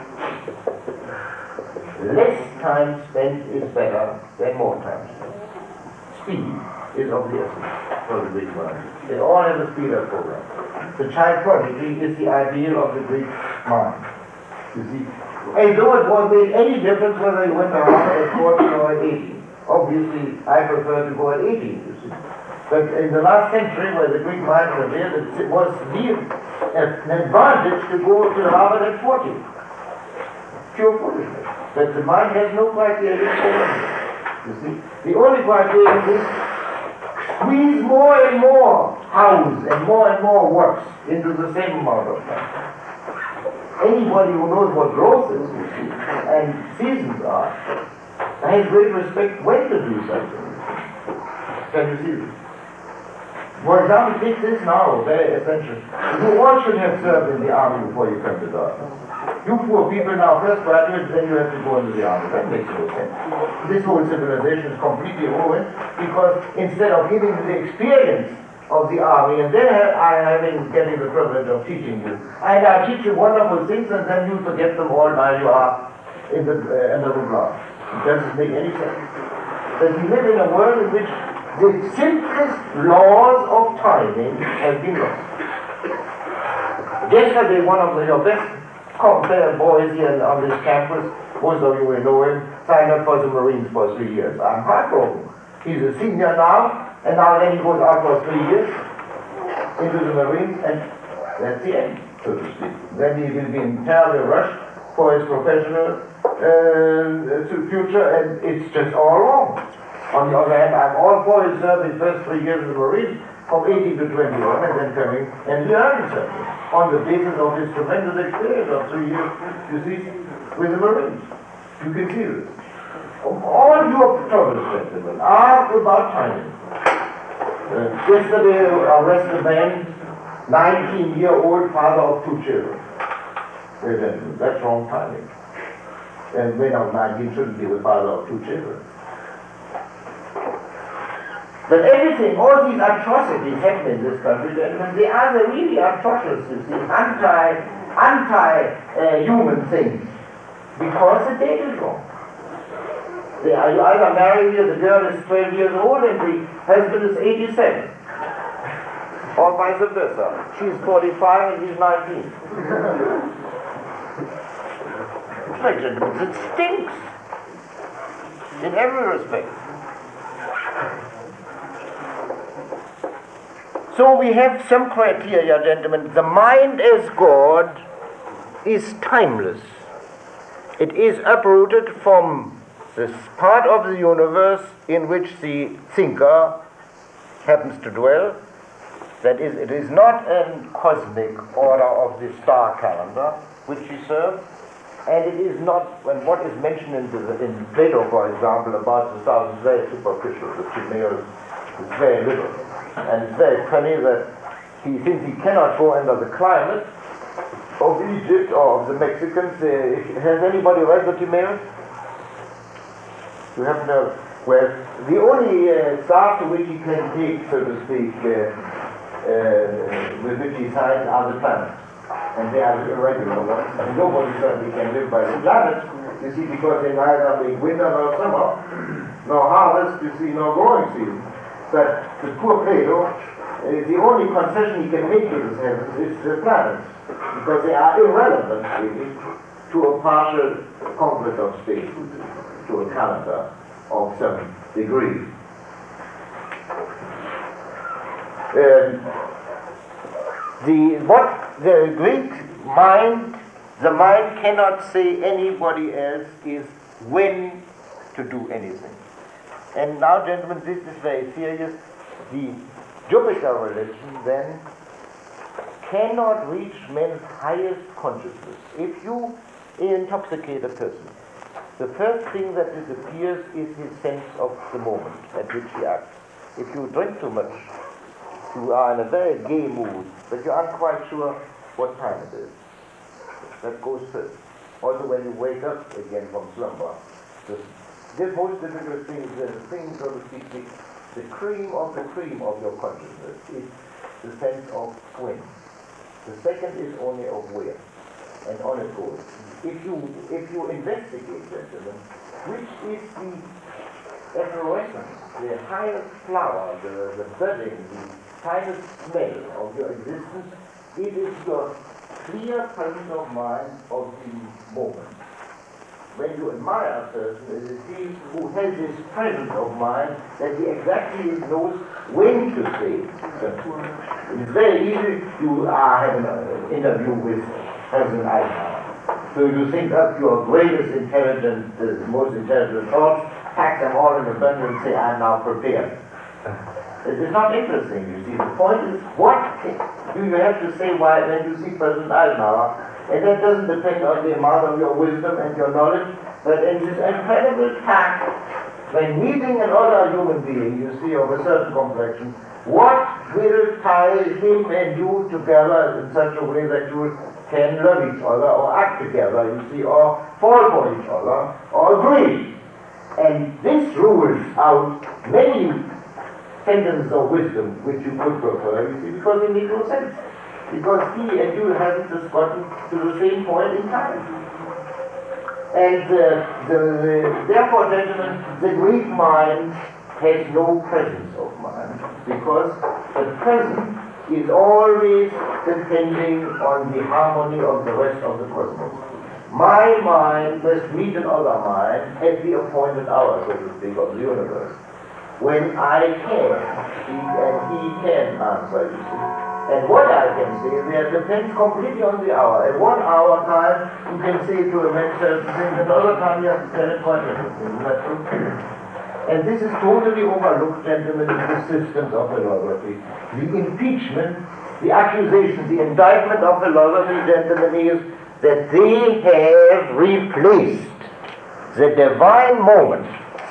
[SPEAKER 1] less time spent is better than more time spent. Speed is of the essence for the Greek mind. They all have a speed-up program. The child prodigy is the ideal of the Greek mind. You see, and though it won't make any difference whether you went to Harvard at 14 or at 18. Obviously, I prefer to go at 18, you see. But in the last century, where the Greek mind prevailed, it was an advantage to go to Harvard at 40. Pure foolishness. But the mind has no criteria for learning. You see, the only criteria is squeeze more and more house and more works into the same amount of time. Anybody who knows what growth is, you see, and seasons are, has great respect when to do such things. Can you see this? For example, take this now, very essential. You all should have served in the army before you come to darkness. You poor people now first graduate, then you have to go into the army. That makes no sense. This whole civilization is completely ruined because instead of giving you the experience of the army, and then getting the privilege of teaching you, and I teach you wonderful things, and then you forget them all while you are in the under the ground. It doesn't make any sense. That we live in a world in which the simplest laws of timing have been lost. Yesterday, one of your best boys here on this campus, most of you will know him, signed up for the Marines for 3 years. I'm heartbroken. He's a senior now, and now then he goes out for 3 years into the Marines, and that's the end, so to speak. Then he will be in terrible rush for his professional future, and it's just all wrong. On the other hand, I'm all for his serving first 3 years in the Marines, from 18 to 21, and then coming and learning something on the basis of his tremendous experience of 3 years, you see, with the Marines. You can see this. All your troubles, gentlemen, are about timing. Yesterday, I arrested a man, 19-year-old father of 2 children. That's wrong timing. And when of 19 shouldn't be the father of 2 children. But everything, all these atrocities happen in this country, gentlemen, they are the really atrocious, you see, anti-human things, because the date is wrong. You either marry here, the girl is 12 years old and the husband is 87. Or vice versa. She's 45 and he's 19. It stinks. In every respect. So we have some criteria, gentlemen. The mind as God is timeless. It is uprooted from this part of the universe in which the thinker happens to dwell. That is, it is not a cosmic order of the star calendar which he serves, and it is not, and what is mentioned in Plato, for example, about the stars is very superficial. The Timaeus is very little. And it's very funny that since he cannot go under the climate of Egypt or of the Mexicans, has anybody read the Timaeus? You haven't heard? Well, the only star to which he can take, so to speak, with which he signs are the planets. And they are irregular ones. And nobody certainly can live by the planets, you see, because they neither make winter nor summer, nor harvest, you see, nor growing season. But the poor Plato, the only concession he can make to the heavens is the planets, because they are irrelevant, really, to a partial conquest of space, to a calendar of some degree. The Greek mind, the mind cannot say anybody else is when to do anything. And now, gentlemen, this is very serious. The Jupiter religion then cannot reach man's highest consciousness. If you intoxicate a person, the first thing that disappears is his sense of the moment at which he acts. If you drink too much, you are in a very gay mood, but you aren't quite sure what time it is. That goes first. Also when you wake up again from slumber, the the most difficult thing, the thing, so to speak, the cream of your consciousness is the sense of when. The second is only of where, and on it goes. If you investigate, gentlemen, which is the efflorescence, the highest flower, the budding, the finest smell of your existence, it is your clear presence of mind of the moment. When you admire a person, it is he who has this presence of mind that he exactly knows when to say something. It is very easy. You have an interview with President Eisenhower. So you think up your greatest intelligent, most intelligent thoughts, pack them all in a bundle and say, I'm now prepared. It is not interesting, you see. The point is, what do you have to say when you see President Eisenhower? And that doesn't depend on the amount of your wisdom and your knowledge, but in this incredible tact, when meeting another human being, you see, of a certain complexion, what will tie him and you together in such a way that you can love each other, or act together, you see, or fall for each other, or agree. And this rules out many sentences of wisdom which you could prefer, you see, because they make no sense. Because he and you haven't just gotten to the same point in time. And therefore, gentlemen, the Greek mind has no presence of mind, because the present is always depending on the harmony of the rest of the cosmos. My mind must meet another mind at the appointed hour, so to speak, of the universe, when I can speak and he can answer, you see. And what I can say there depends completely on the hour. At 1 hour time, you can say to a man certain things, another time you have to tell it quite different things. Isn't that true? And this is totally overlooked, gentlemen, in the systems of philosophy. The impeachment, the accusation, the indictment of philosophy, gentlemen, is that they have replaced the divine moment,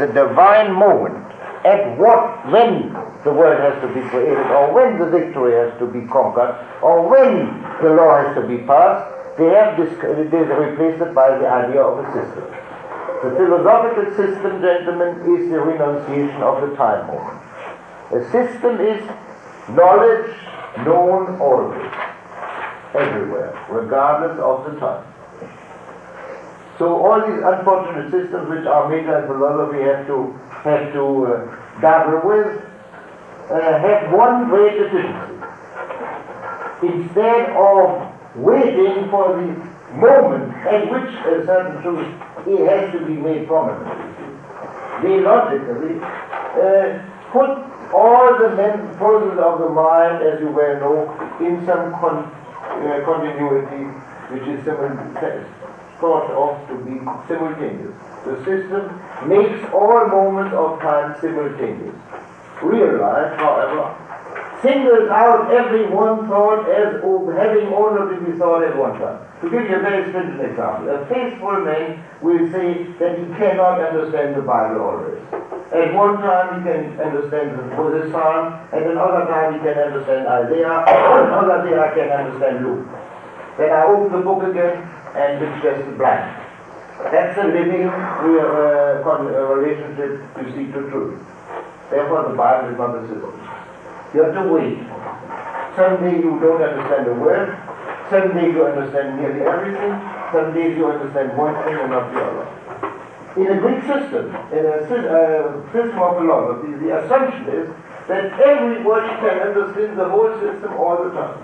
[SPEAKER 1] at when the world has to be created, or when the victory has to be conquered, or when the law has to be passed, they have replaced it by the idea of a system. The philosophical system, gentlemen, is the renunciation of the time moment. A system is knowledge known always, everywhere, regardless of the time. So all these unfortunate systems which our major philosophy have to dabble with have one great deficiency. Instead of waiting for the moment at which a certain truth has to be made prominent, they logically put all the processes of the mind, as you well know, in some continuity which is thought of to be simultaneous. The system makes all moments of time simultaneous. Real life, however, singles out every one thought as having only to be thought at one time. To give you a very stringent example, a faithful man will say that he cannot understand the Bible always. At one time he can understand the Psalm, at another time he can understand Isaiah, at another day I can understand Luke. Then I open the book again and it's just blank. That's a living relationship you see to truth. Therefore the Bible is not a system. You have to wait. Someday you don't understand a word, someday you understand nearly everything, some days you understand one thing and not the other. In a Greek system, in a system of philosophy, the assumption is that everybody can understand the whole system all the time.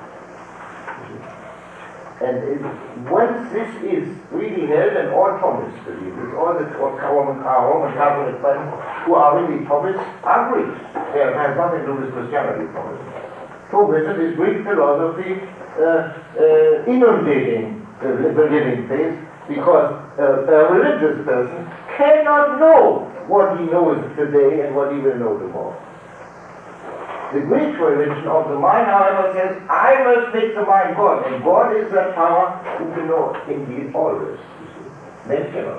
[SPEAKER 1] And once this is really held, and all Thomists believe this, all the Roman Catholic friends who are really Thomists are Greeks. They have nothing to do with Christianity, Thomism. Thomism is Greek philosophy inundating the living faith, because a religious person cannot know what he knows today and what he will know tomorrow. The Greek religion of the mind, however, says, I must make the mind God, and God is that power who can know indeed always. Men cannot.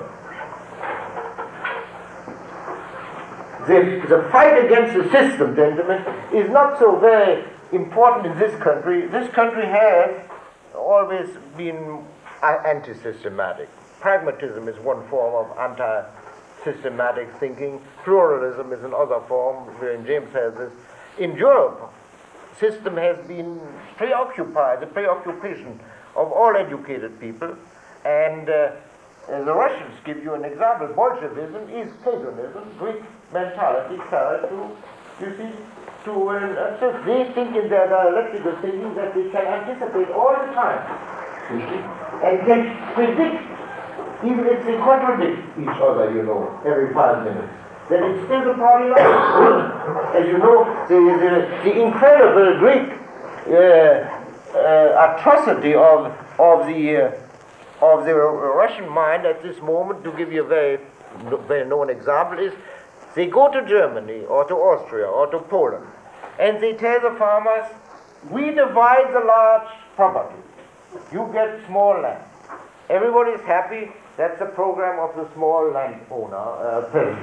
[SPEAKER 1] The fight against the system, gentlemen, is not so very important in this country. This country has always been anti-systematic. Pragmatism is one form of systematic thinking. Pluralism is another form, wherein James has this. In Europe, system has been preoccupied, the preoccupation of all educated people, and the Russians give you an example. Bolshevism is Platonism, Greek mentality carried to, you see, so they think in their dialectical thinking that they can anticipate all the time, you see, and can predict, even if they contradict each other, you know, every 5 minutes, that it's still the party line. As you know, the incredible Greek atrocity of the Russian mind at this moment, to give you a very well-known example, is they go to Germany or to Austria or to Poland, and they tell the farmers, we divide the large property, you get small land. Everybody is happy. That's the program of the small landowner, peasant.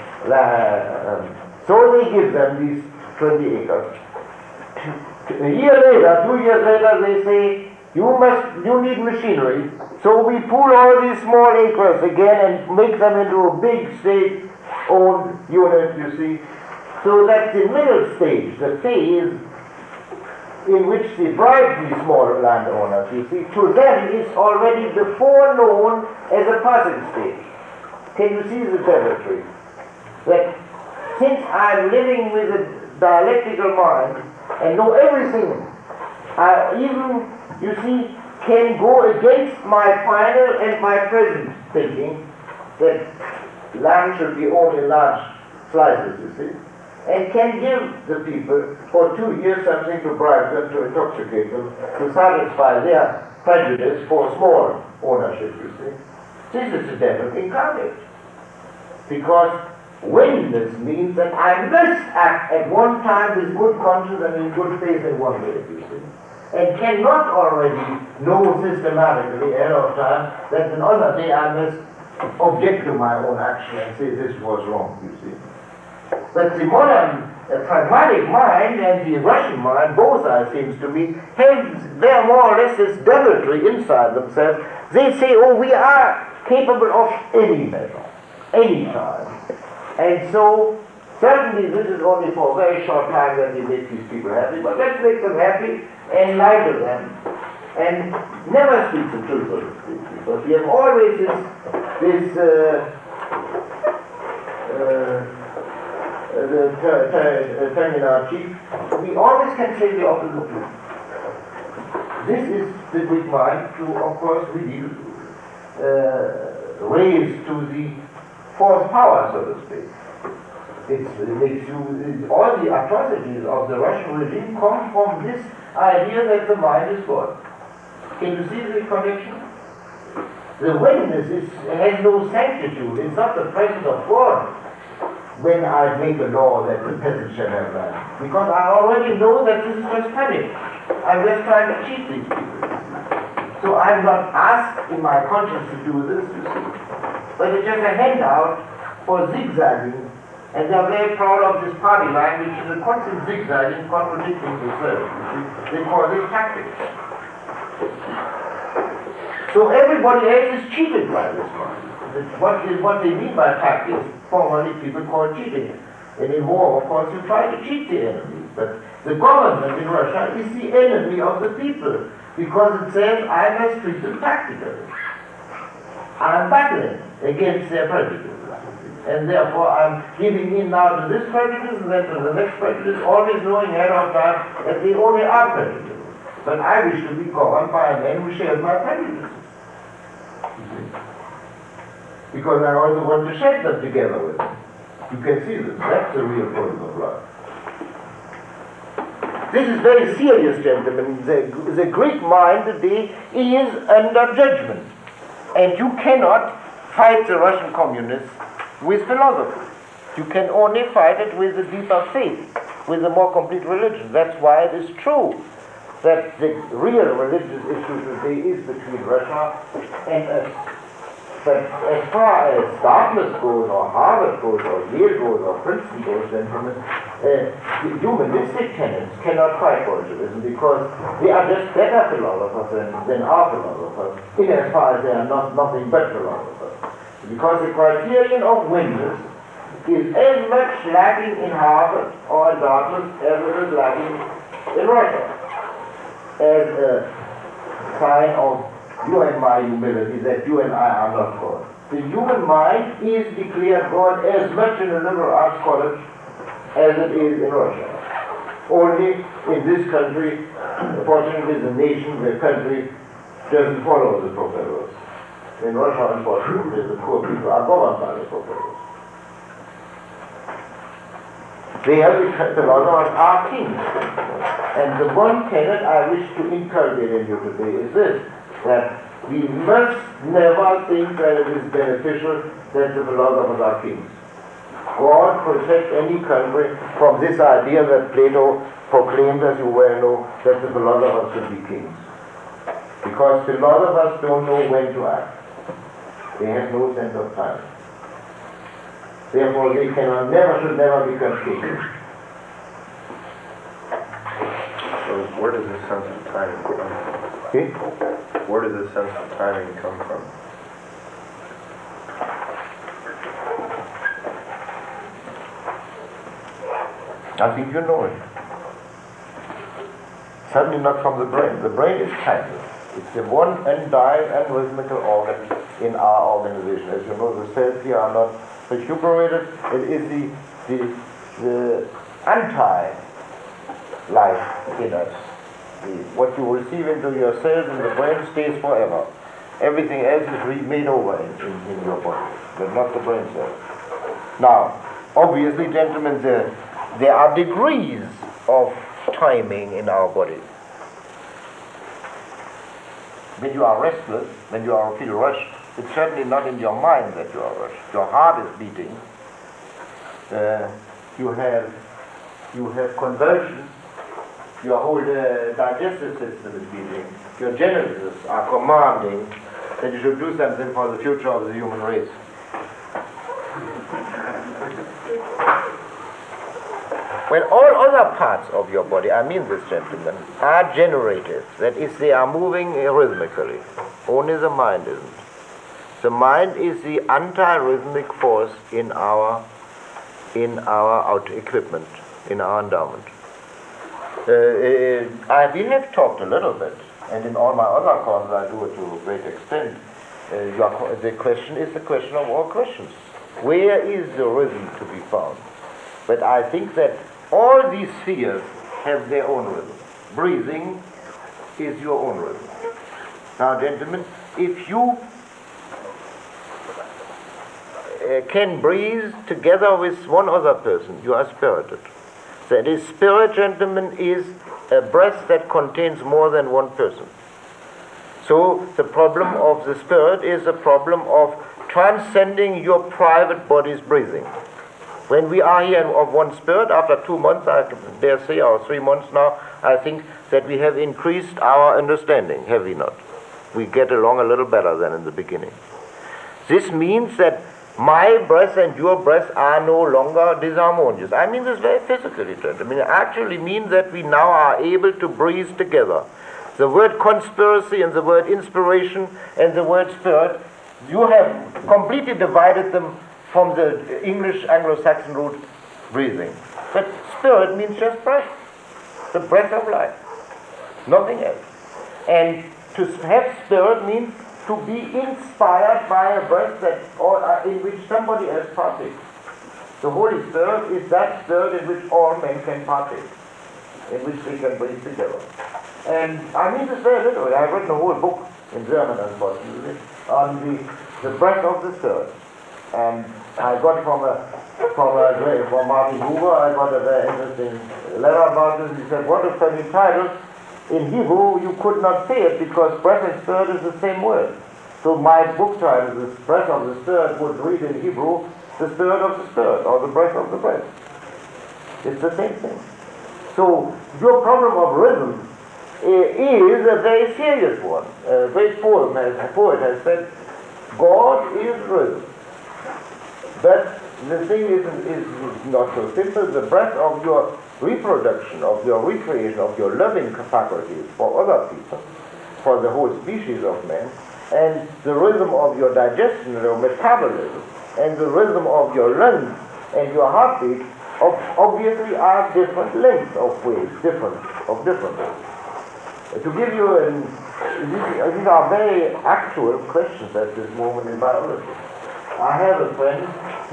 [SPEAKER 1] So they give them these 20 acres. A year later, 2 years later, they say, you need machinery. So we pool all these small acres again and make them into a big state-owned unit, you see. So that's the middle stage, the phase in which they bribe these small landowners, you see. To them is already before known as a passing stage. Can you see the territory? That since I'm living with a dialectical mind and know everything, I even, you see, can go against my final and my present thinking that land should be owned in large slices, you see, and can give the people for 2 years something to bribe them, to intoxicate them, to satisfy their prejudice for small ownership, you see. This is the devil incarnate. Because willingness means that I must act at one time with good conscience and in good faith in one way, you see, and cannot already know systematically ahead of time that another day I must object to my own action and say this was wrong, you see. But the modern pragmatic mind and the Russian mind, both, it seems to me, have their more or less this deviltry inside themselves. They say, oh, we are capable of any measure, any time. And so, certainly this is only for a very short time that we make these people happy, but let's make them happy, enlighten them, and never speak the truth, so to speak, because we have always this tongue in our cheek. We always can say the opposite truth. This is the Greek mind to, of course, really raise to the fourth power, so to speak. It makes you, all the atrocities of the Russian regime come from this idea that the mind is God. Can you see the connection? The willingness has no sanctitude. It's not the presence of God when I make a law that the peasants shall have land. Because I already know that this is just panic. I'm just trying to cheat these people. So I'm not asked in my conscience to do this, you see. But it's just a handout for zigzagging. And they're very proud of this party line, which is a constant zigzagging, contradicting itself. They call this tactics. So everybody else is cheated by this one. What they mean by tactics, formerly people call cheating. Anymore, of course, you try to cheat the enemy. But the government in Russia is the enemy of the people, because it says, I must treat them tactically. I'm battling against their prejudice. And therefore I'm giving in now to this prejudice and then to the next prejudice, always knowing ahead of time that they only are prejudices. But I wish to be governed by a man who shares my prejudices. Because I also want to shed them together with them. You can see this. That's the real point of life. This is very serious, gentlemen. The Greek mind today is under judgment. And you cannot fight the Russian communists with philosophy. You can only fight it with a deeper faith, with a more complete religion. That's why it is true that the real religious issue today is between Russia and us. But as far as Dartmouth goes, or Harvard goes, or Yale goes, or Princeton goes, gentlemen, the humanistic tenets cannot fight Bolshevism because they are just better philosophers than our philosophers, in as far as they are nothing but philosophers. because the criterion of witness is as much lacking in Harvard or in Dartmouth as it is lacking in Russia, as a sign of you and my humility, that you and I are not God. The human mind is declared God as much in a liberal arts college as it is in Russia. Only in this country, fortunately, the nation, the country, doesn't follow the professors. In Russia, unfortunately, the poor people are governed by the professors. The philosophers are kings. And the one tenet I wish to inculcate in you today is this, that we must never think that it is beneficial that the philosophers are kings. God protect any country from this idea that Plato proclaimed, as you well know, that the philosophers should be kings. Because philosophers don't know when to act. They have no sense of time. Therefore, they should never become kings.
[SPEAKER 2] So where does this sense of timing come from?
[SPEAKER 1] Okay?
[SPEAKER 2] Where does this sense of timing come from?
[SPEAKER 1] I think you know it. Certainly not from the brain. The brain is timeless. It's the one undying and rhythmical organ in our organization. As you know, the cells here are not recuperated. It is the anti-life in us. What you receive into your cells in the brain stays forever. Everything else is remade over in your body, but not the brain cells. Now, obviously, gentlemen, there are degrees of timing in our body. When you are restless, when you feel rushed, it's certainly not in your mind that you are rushed. Your heart is beating. You have convulsions. Your whole digestive system is beating. Your genitals are commanding that you should do something for the future of the human race. When all other parts of your body, I mean this, gentlemen, are generative, that is, they are moving rhythmically, only the mind isn't. The mind is the anti-rhythmic force in our equipment, in our endowment. We have talked a little bit, and in all my other courses I do it to a great extent. The question is the question of all questions. Where is the rhythm to be found? But I think that all these spheres have their own rhythm. Breathing is your own rhythm. Now, gentlemen, if you can breathe together with one other person, you are spirited. That is, spirit, gentlemen, is a breath that contains more than one person. So the problem of the spirit is a problem of transcending your private body's breathing. When we are here of one spirit, after 2 months, I dare say, or 3 months now, I think that we have increased our understanding, have we not? We get along a little better than in the beginning. This means that my breath and your breath are no longer disharmonious. I mean this very physically, gentlemen. It actually means that we now are able to breathe together. The word conspiracy and the word inspiration and the word spirit, you have completely divided them from the English Anglo-Saxon root breathing. But spirit means just breath, the breath of life, nothing else. And to have spirit means to be inspired by a breath in which somebody else partakes. The Holy Spirit is that spirit in which all men can partake, in which they can breathe together. And I mean this very literally. I've written a whole book in German, unfortunately, on the breath of the Spirit. And I got from Martin Buber, I got a very interesting letter about this. He said, what a funny title. In Hebrew, you could not say it because breath and spirit is the same word. So my book title, The Breath of the Spirit, would read in Hebrew, the spirit of the spirit, or the breath of the breath. It's the same thing. So your problem of rhythm is a very serious one. A great poet has said, God is rhythm. But the thing is not so simple. The breath of your reproduction, of your recreation, of your loving faculties for other people, for the whole species of men, and the rhythm of your digestion, your metabolism, and the rhythm of your lungs and your heartbeat obviously are different lengths of waves, different. To give you these are very actual questions at this moment in biology. I had a friend,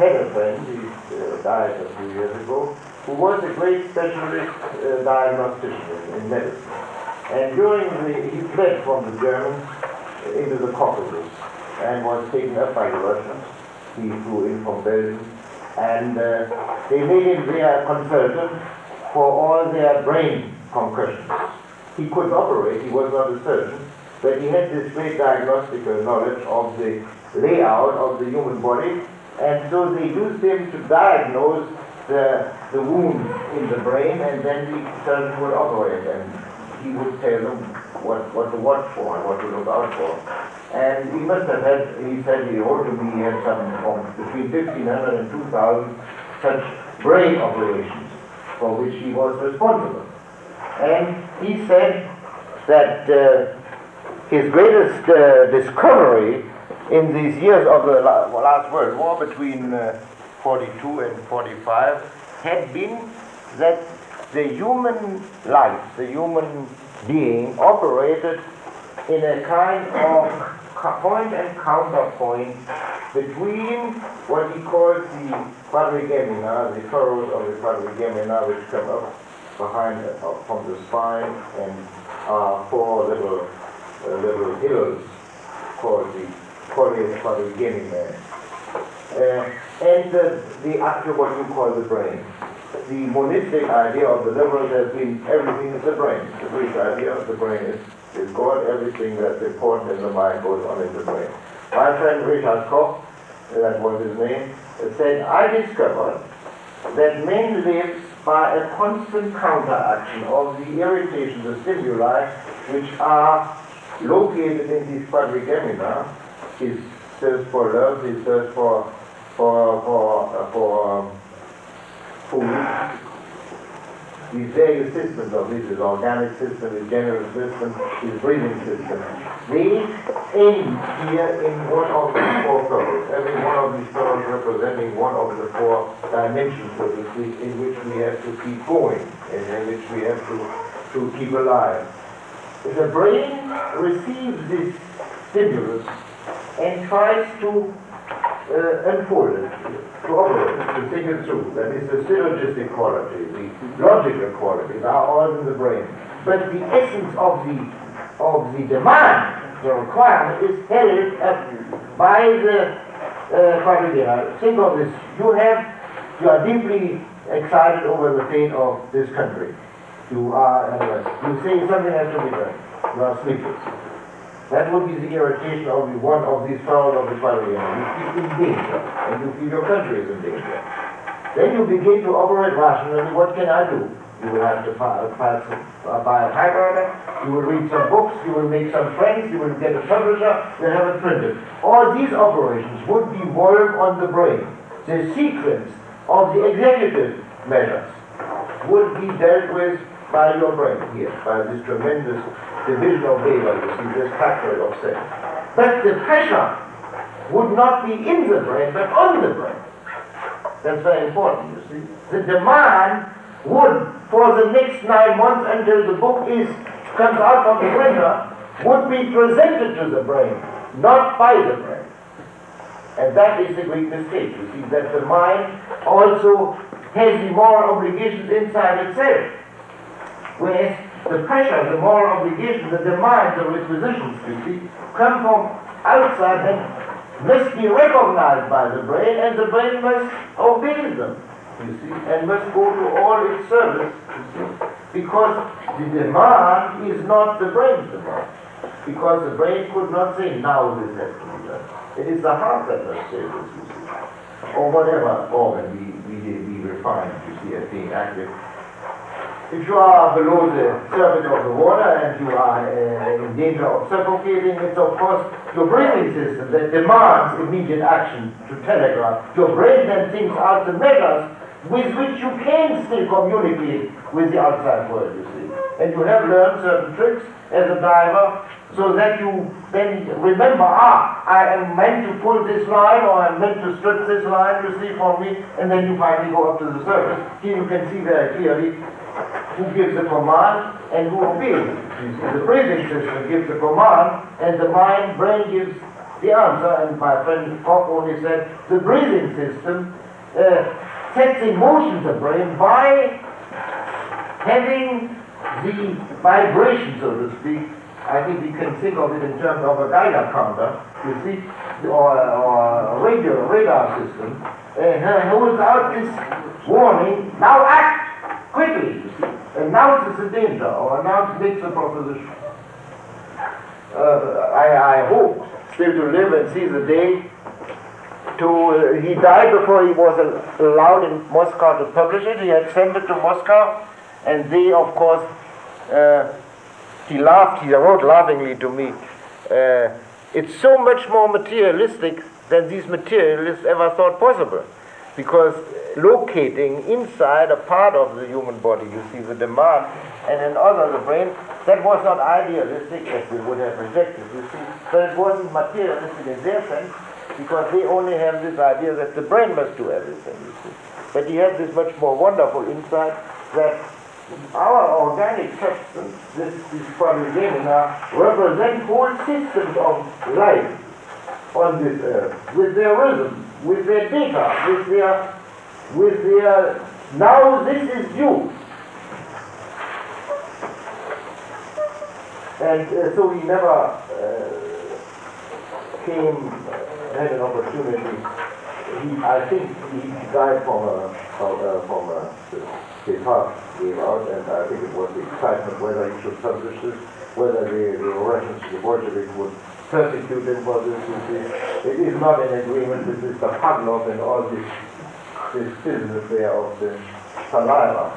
[SPEAKER 1] he died a few years ago, who was a great specialist diagnostician in medicine. And he fled from the Germans into the Caucasus and was taken up by the Russians. He flew in from Belgium, and they made him their consultant for all their brain concussions. He couldn't operate, he was not a surgeon, but he had this great diagnostical knowledge of the layout of the human body, and so they used him to diagnose the wounds in the brain, and then the surgeon would operate, and he would tell them what to watch for and what to look out for. And he must have had, he said, he wrote to me, he had some between 1,500 and 2,000 such brain operations for which he was responsible. And he said that his greatest discovery in these years of the last World War between 42 and 45 had been that the human life, the human being operated in a kind of point and counterpoint between what he calls the quadrigemina, the furrows of the quadrigemina which come up behind from the spine, and four little hills called the quadrigemina, and the actual what you call the brain. The monistic idea of the liberals has been everything is the brain. The Greek idea of the brain is God, everything that's important in the mind goes on in the brain. My friend Richard Koch, that was his name, said, I discovered that man lives by a constant counteraction of the irritation, the stimuli, which are located in these quadrigemina. His thirst for love, his thirst for food, these various systems of this, his organic system, his general system, his breathing system, they end here in one of these four furrows. Every one of these furrows representing one of the four dimensions, so to speak, in which we have to keep going, and in which we have to keep alive. The brain receives this stimulus and tries to unfold it, to operate it, to think it through. That is the syllogistic quality, the logical qualities are all in the brain. But the essence of the demand, the requirement, is held up by the quadrigemina. Think of this: you are deeply excited over the fate of this country. You say something has to be done. You are sleepless. That would be the irritation of one of these furrows of the quadrigemina. You feel in danger, and you feel your country is in danger. Then you begin to operate rationally. What can I do? You will have to buy a typewriter, you will read some books, you will make some friends, you will get a publisher, you'll have it printed. All these operations would devolve on the brain. The sequence of the executive measures would be dealt with by your brain here, by this tremendous division of labor, you see, this factory of cells. But the pressure would not be in the brain, but on the brain. That's very important, you see. The demand would, for the next 9 months until the book comes out from the printer, would be presented to the brain, not by the brain. And that is the great mistake, you see, that the mind also has the moral obligations inside itself. Whereas the pressure, the moral obligation, the demands, the requisitions, you see, come from outside and must be recognized by the brain, and the brain must obey them, you see, and must go to all its service, you see, because the demand is not the brain's demand, because the brain could not say, now this has to be done. It is the heart that must say this, you see, or whatever organ we refine, you see, as being active. If you are below the surface of the water and you are in danger of suffocating, it's of course your breathing system that demands immediate action to telegraph. Your brain then thinks out the measures with which you can still communicate with the outside world, you see. And you have learned certain tricks, as a diver, so that you then remember, I am meant to pull this line, or I'm meant to strip this line, you see, for me, and then you finally go up to the surface. Here you can see very clearly who gives the command and who obeys. The breathing system gives the command, and the brain gives the answer. And my friend Koch only said the breathing system sets in motion the brain by having the vibration, so to speak. I think we can think of it in terms of a Geiger counter, you see, or a radar system, holds out this warning, now act quickly, you see, and now it's a danger, or now it makes a proposition. I hope still to live and see the day he died before he was allowed in Moscow to publish it. He had sent it to Moscow, and they, of course, he wrote laughingly to me, it's so much more materialistic than these materialists ever thought possible, because locating inside a part of the human body, you see the demand, and in other the brain, that was not idealistic as we would have rejected, you see, but it wasn't materialistic in their sense, because they only have this idea that the brain must do everything, you see. But he had this much more wonderful insight that our organic substance, these polygenia, represent whole systems of life on this earth, with their rhythm, with their data, with their, now this is you. And so he never had an opportunity. I think he died from his heart gave out, and I think it was the excitement whether he should publish this, whether the Russians, the Bolsheviks, would persecute him for this. It is not in agreement with Mr. Pavlov and all this business there of the saliva.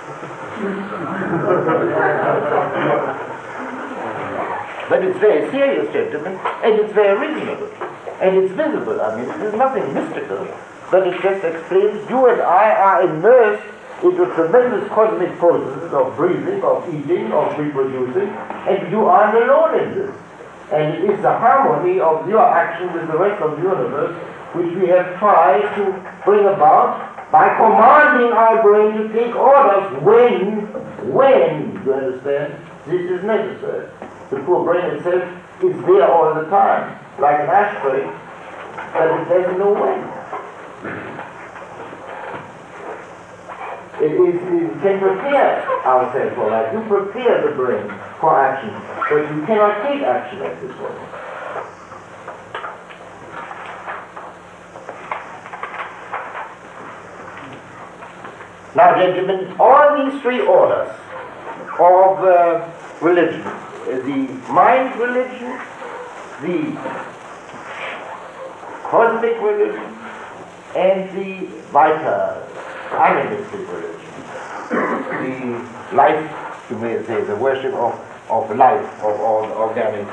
[SPEAKER 1] But it's very serious, gentlemen, and it's very reasonable, and it's visible. I mean, there's nothing mystical, but it just explains you and I are immersed into tremendous cosmic processes of breathing, of eating, of reproducing, and you aren't alone in this. And it is the harmony of your action with the rest of the universe which we have tried to bring about by commanding our brain to take orders when, you understand, this is necessary. The poor brain itself is there all the time, like an ashtray, but it doesn't know when. It can prepare ourselves for life. You prepare the brain for action, but you cannot take action at this moment. Now, gentlemen, all these three orders of religion, the mind religion, the cosmic religion, and the vital, animistic religion, the life, you may say, the worship of life, of all organic,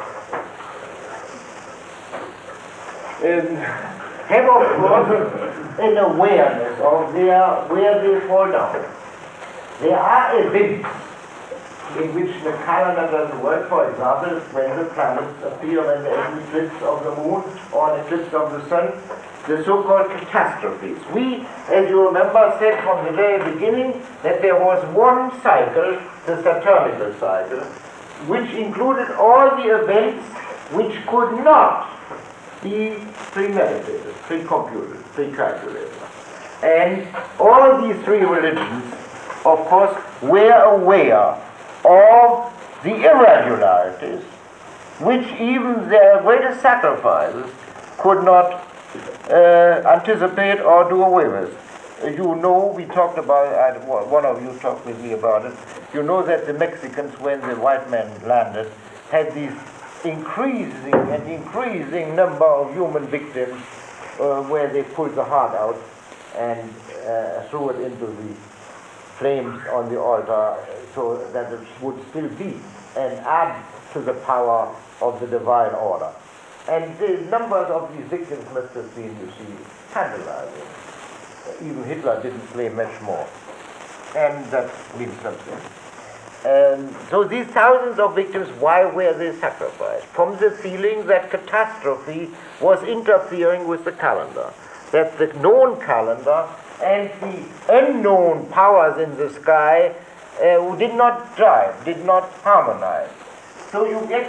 [SPEAKER 1] have, of course, an awareness of where they fall down. There are events in which the calendar doesn't work, for example, when the planets appear, when there is an eclipse of the moon or an eclipse of the sun, the so-called catastrophes. We, as you remember, said from the very beginning that there was one cycle, the Saturnical cycle, which included all the events which could not be premeditated, pre-computed, pre-calculated. And all these three religions, of course, were aware of the irregularities which even their greatest sacrifices could not anticipate or do away with. You know, we talked about, one of you talked with me about it, you know that the Mexicans, when the white men landed, had these increasing number of human victims where they pulled the heart out and threw it into the flames on the altar so that it would still beat and add to the power of the divine order. And the numbers of these victims must have been, you see, tantalizing. Even Hitler didn't slay much more. And that means something. So these thousands of victims, why were they sacrificed? From the feeling that catastrophe was interfering with the calendar, that the known calendar and the unknown powers in the sky who did not jive, did not harmonize. So you get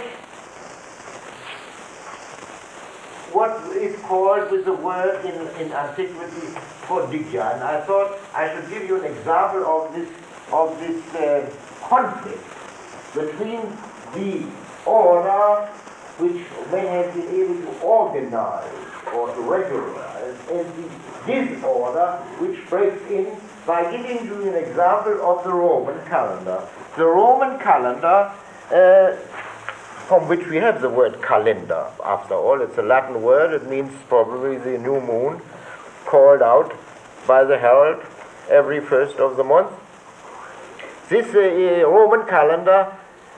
[SPEAKER 1] what is called with the word in antiquity prodigio. And I thought I should give you an example of this conflict between the order which men have been able to organize or to regularize and the disorder which breaks in by giving you an example of the Roman calendar. The Roman calendar, from which we have the word calendar, after all, it's a Latin word, it means probably the new moon, called out by the herald every first of the month. This Roman calendar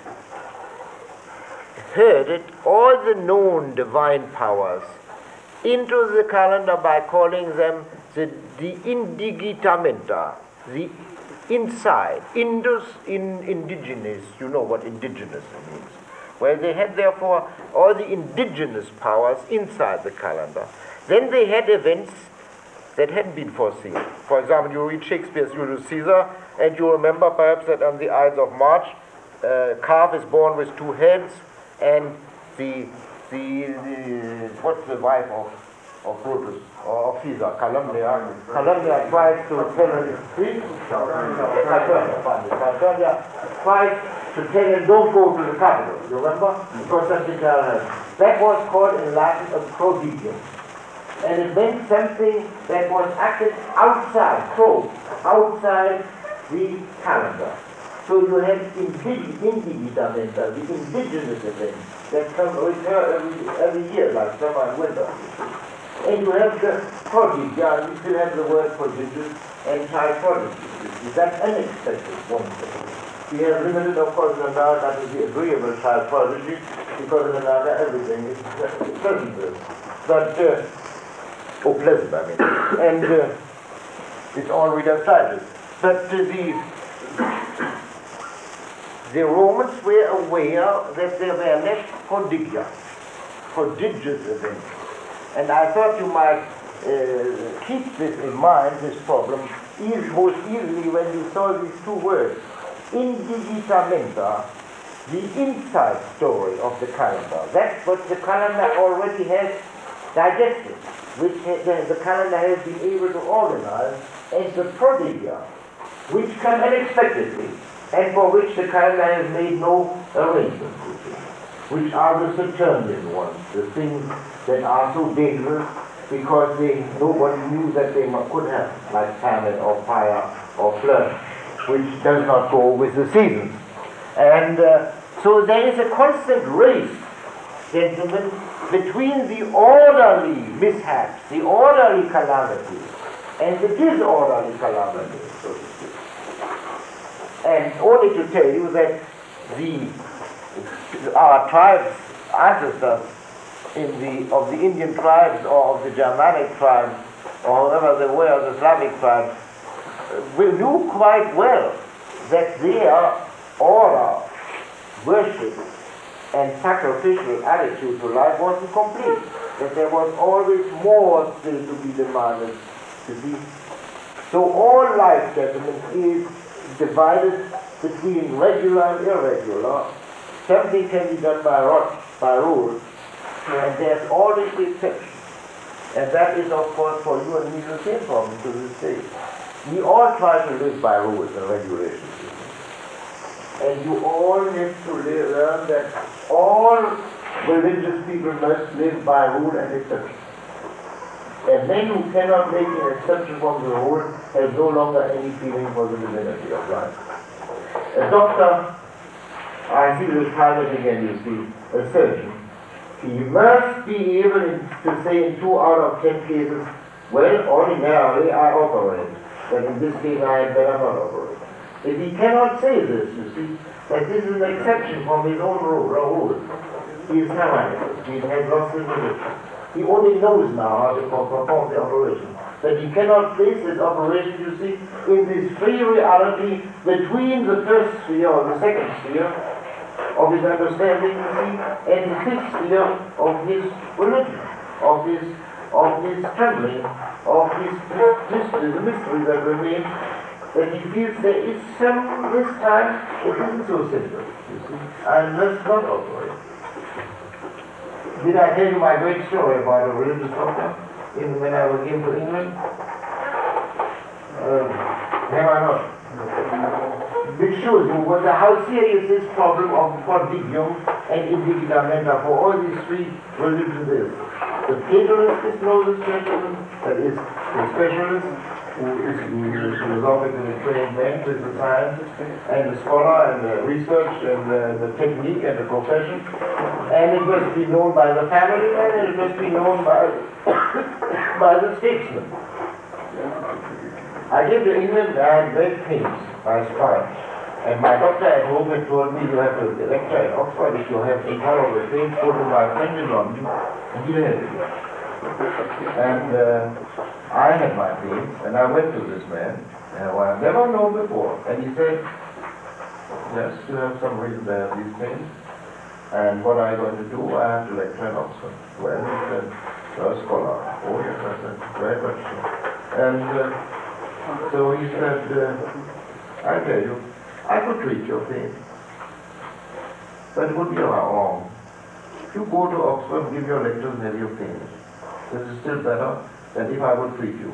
[SPEAKER 1] herded all the known divine powers into the calendar by calling them the indigitamenta, the inside, indigenous, you know what indigenous means. Well, they had therefore all the indigenous powers inside the calendar. Then they had events that hadn't been foreseen. For example, you read Shakespeare's Julius Caesar, and you remember perhaps that on the Ides of March, calf is born with two heads, and what's the wife of Brutus, or of Caesar, Calumnia tries to tell him, don't go to the capital, you remember? That was called in Latin a prodigium. And it meant something that was acted outside the calendar. So you have indigitamenta, the indigenous events that come recur every year, like summer and winter. And you have the prodigy, you still have the word prodigious and child prodigy. That's unexpected one thing. We have limited, of course, in America to the agreeable child prodigy, because in America everything is pleasant. But, pleasant, I mean. And it's all decided. But the Romans were aware that there were less prodigious events. And I thought you might keep this in mind, this problem, most easily when you saw these two words. Indigitamenta, the inside story of the calendar. That's what the calendar already has digested, which the calendar has been able to organize, and the prodigia, which come unexpectedly, and for which the calendar has made no arrangements, which are the Saturnian ones, the things that are so dangerous because nobody knew that they could have, like famine or fire or flood, which does not go with the seasons. And so there is a constant race, gentlemen, between the orderly mishaps, the orderly calamities, and the disorderly calamities, so to speak. And only to tell you that our tribes, ancestors of the Indian tribes or of the Germanic tribes, or whoever they were, the Slavic tribes, we knew quite well that their order, worship, and sacrificial attitude to life wasn't complete, that there was always more still to be demanded, you see. So all life, gentlemen, is divided between regular and irregular. Something can be done by rule, and there's always the exception. And that is, of course, for you and me the same problem to this day. We all try to live by rules and regulations. And you all have to learn that all religious people must live by rule and exception. And men who cannot make an exception from the rule have no longer any feeling for the divinity of life. A doctor, I see this time and again, you see, a surgeon, he must be able to say in 2 out of 10 cases, well, ordinarily I operate, but in this case I had better not operate. If he cannot say this, you see, that this is an exception from his own rule, he is tyrannical, he has lost his religion. He only knows now how to perform the operation. that he cannot place his operation, you see, in this free reality between the first sphere or the second sphere of his understanding, you see, and the fifth sphere of his religion, of his trembling, of his mystery, the mystery that remains, that he feels there is some, this time, it isn't so simple, you see, and let's not operate. Did I tell you my great story about a religious doctor when I came to England? Have I not? Which shows you how serious this problem of condigium and indigitamenta for all these three religions is. The Platonist knows this gentleman, that is the specialist, who is philosophically trained man with the science, and the scholar, and the research, and the technique, and the profession. And it must be known by the family man, and it must be known by, by the statesman. I came to England, I had great pains, my spine. And my doctor at home had told me, you have to lecture at Oxford, if you have intolerable pains, go to my friend in London, and he'll help you. And I had my pains, and I went to this man, who I never known before, and he said, yes, you have some reason to have these pains. And what are you going to do? I have to lecture in Oxford. Well, he said, you're a scholar. Oh, yes, I said, very much so. And so he said, I tell you, I could treat your pain, but it would be wrong. If you go to Oxford, give your lectures and have your pains. This is still better than if I would treat you.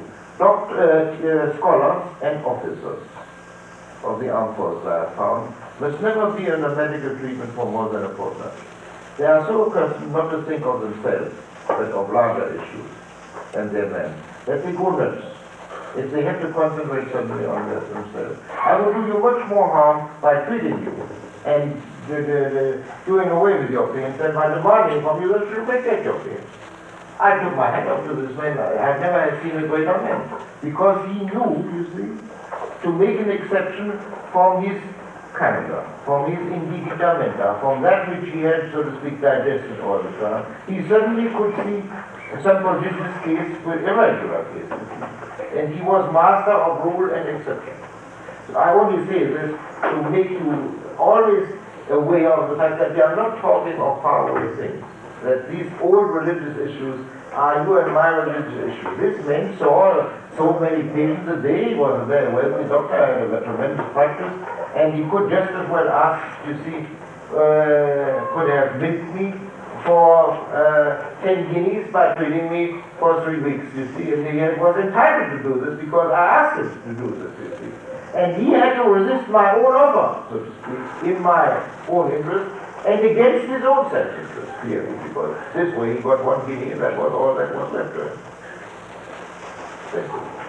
[SPEAKER 1] Scholars and officers of the armed forces, I have found, must never be under medical treatment for more than a fortnight. They are so accustomed not to think of themselves, but of larger issues and their men, that they go nuts if they have to concentrate suddenly on themselves. I will do you much more harm by treating you and doing away with your pains than by demanding from you that you get your pains. I took my hat off to this man. I never seen a greater man, because he knew, you see, to make an exception from his calendar, from his indigitamenta, from that which he had, so to speak, digested all the time. He suddenly could see some prodigious case with irregular cases. And he was master of rule and exception. So I only say this to make you always aware of the fact that we are not talking of faraway things. That these old religious issues are you and my religious issues. This man saw so many patients a day. He was a very wealthy doctor, had a tremendous practice, and he could just as well ask, you see, could have milked me for 10 guineas by treating me for 3 weeks, you see, and he was entitled to do this because I asked him to do this, you see. And he had to resist my own offer, so to speak, in my own interest, and against his own self-interest, clearly, because this way he got 1 guinea and that was all that was left to him. Thank you.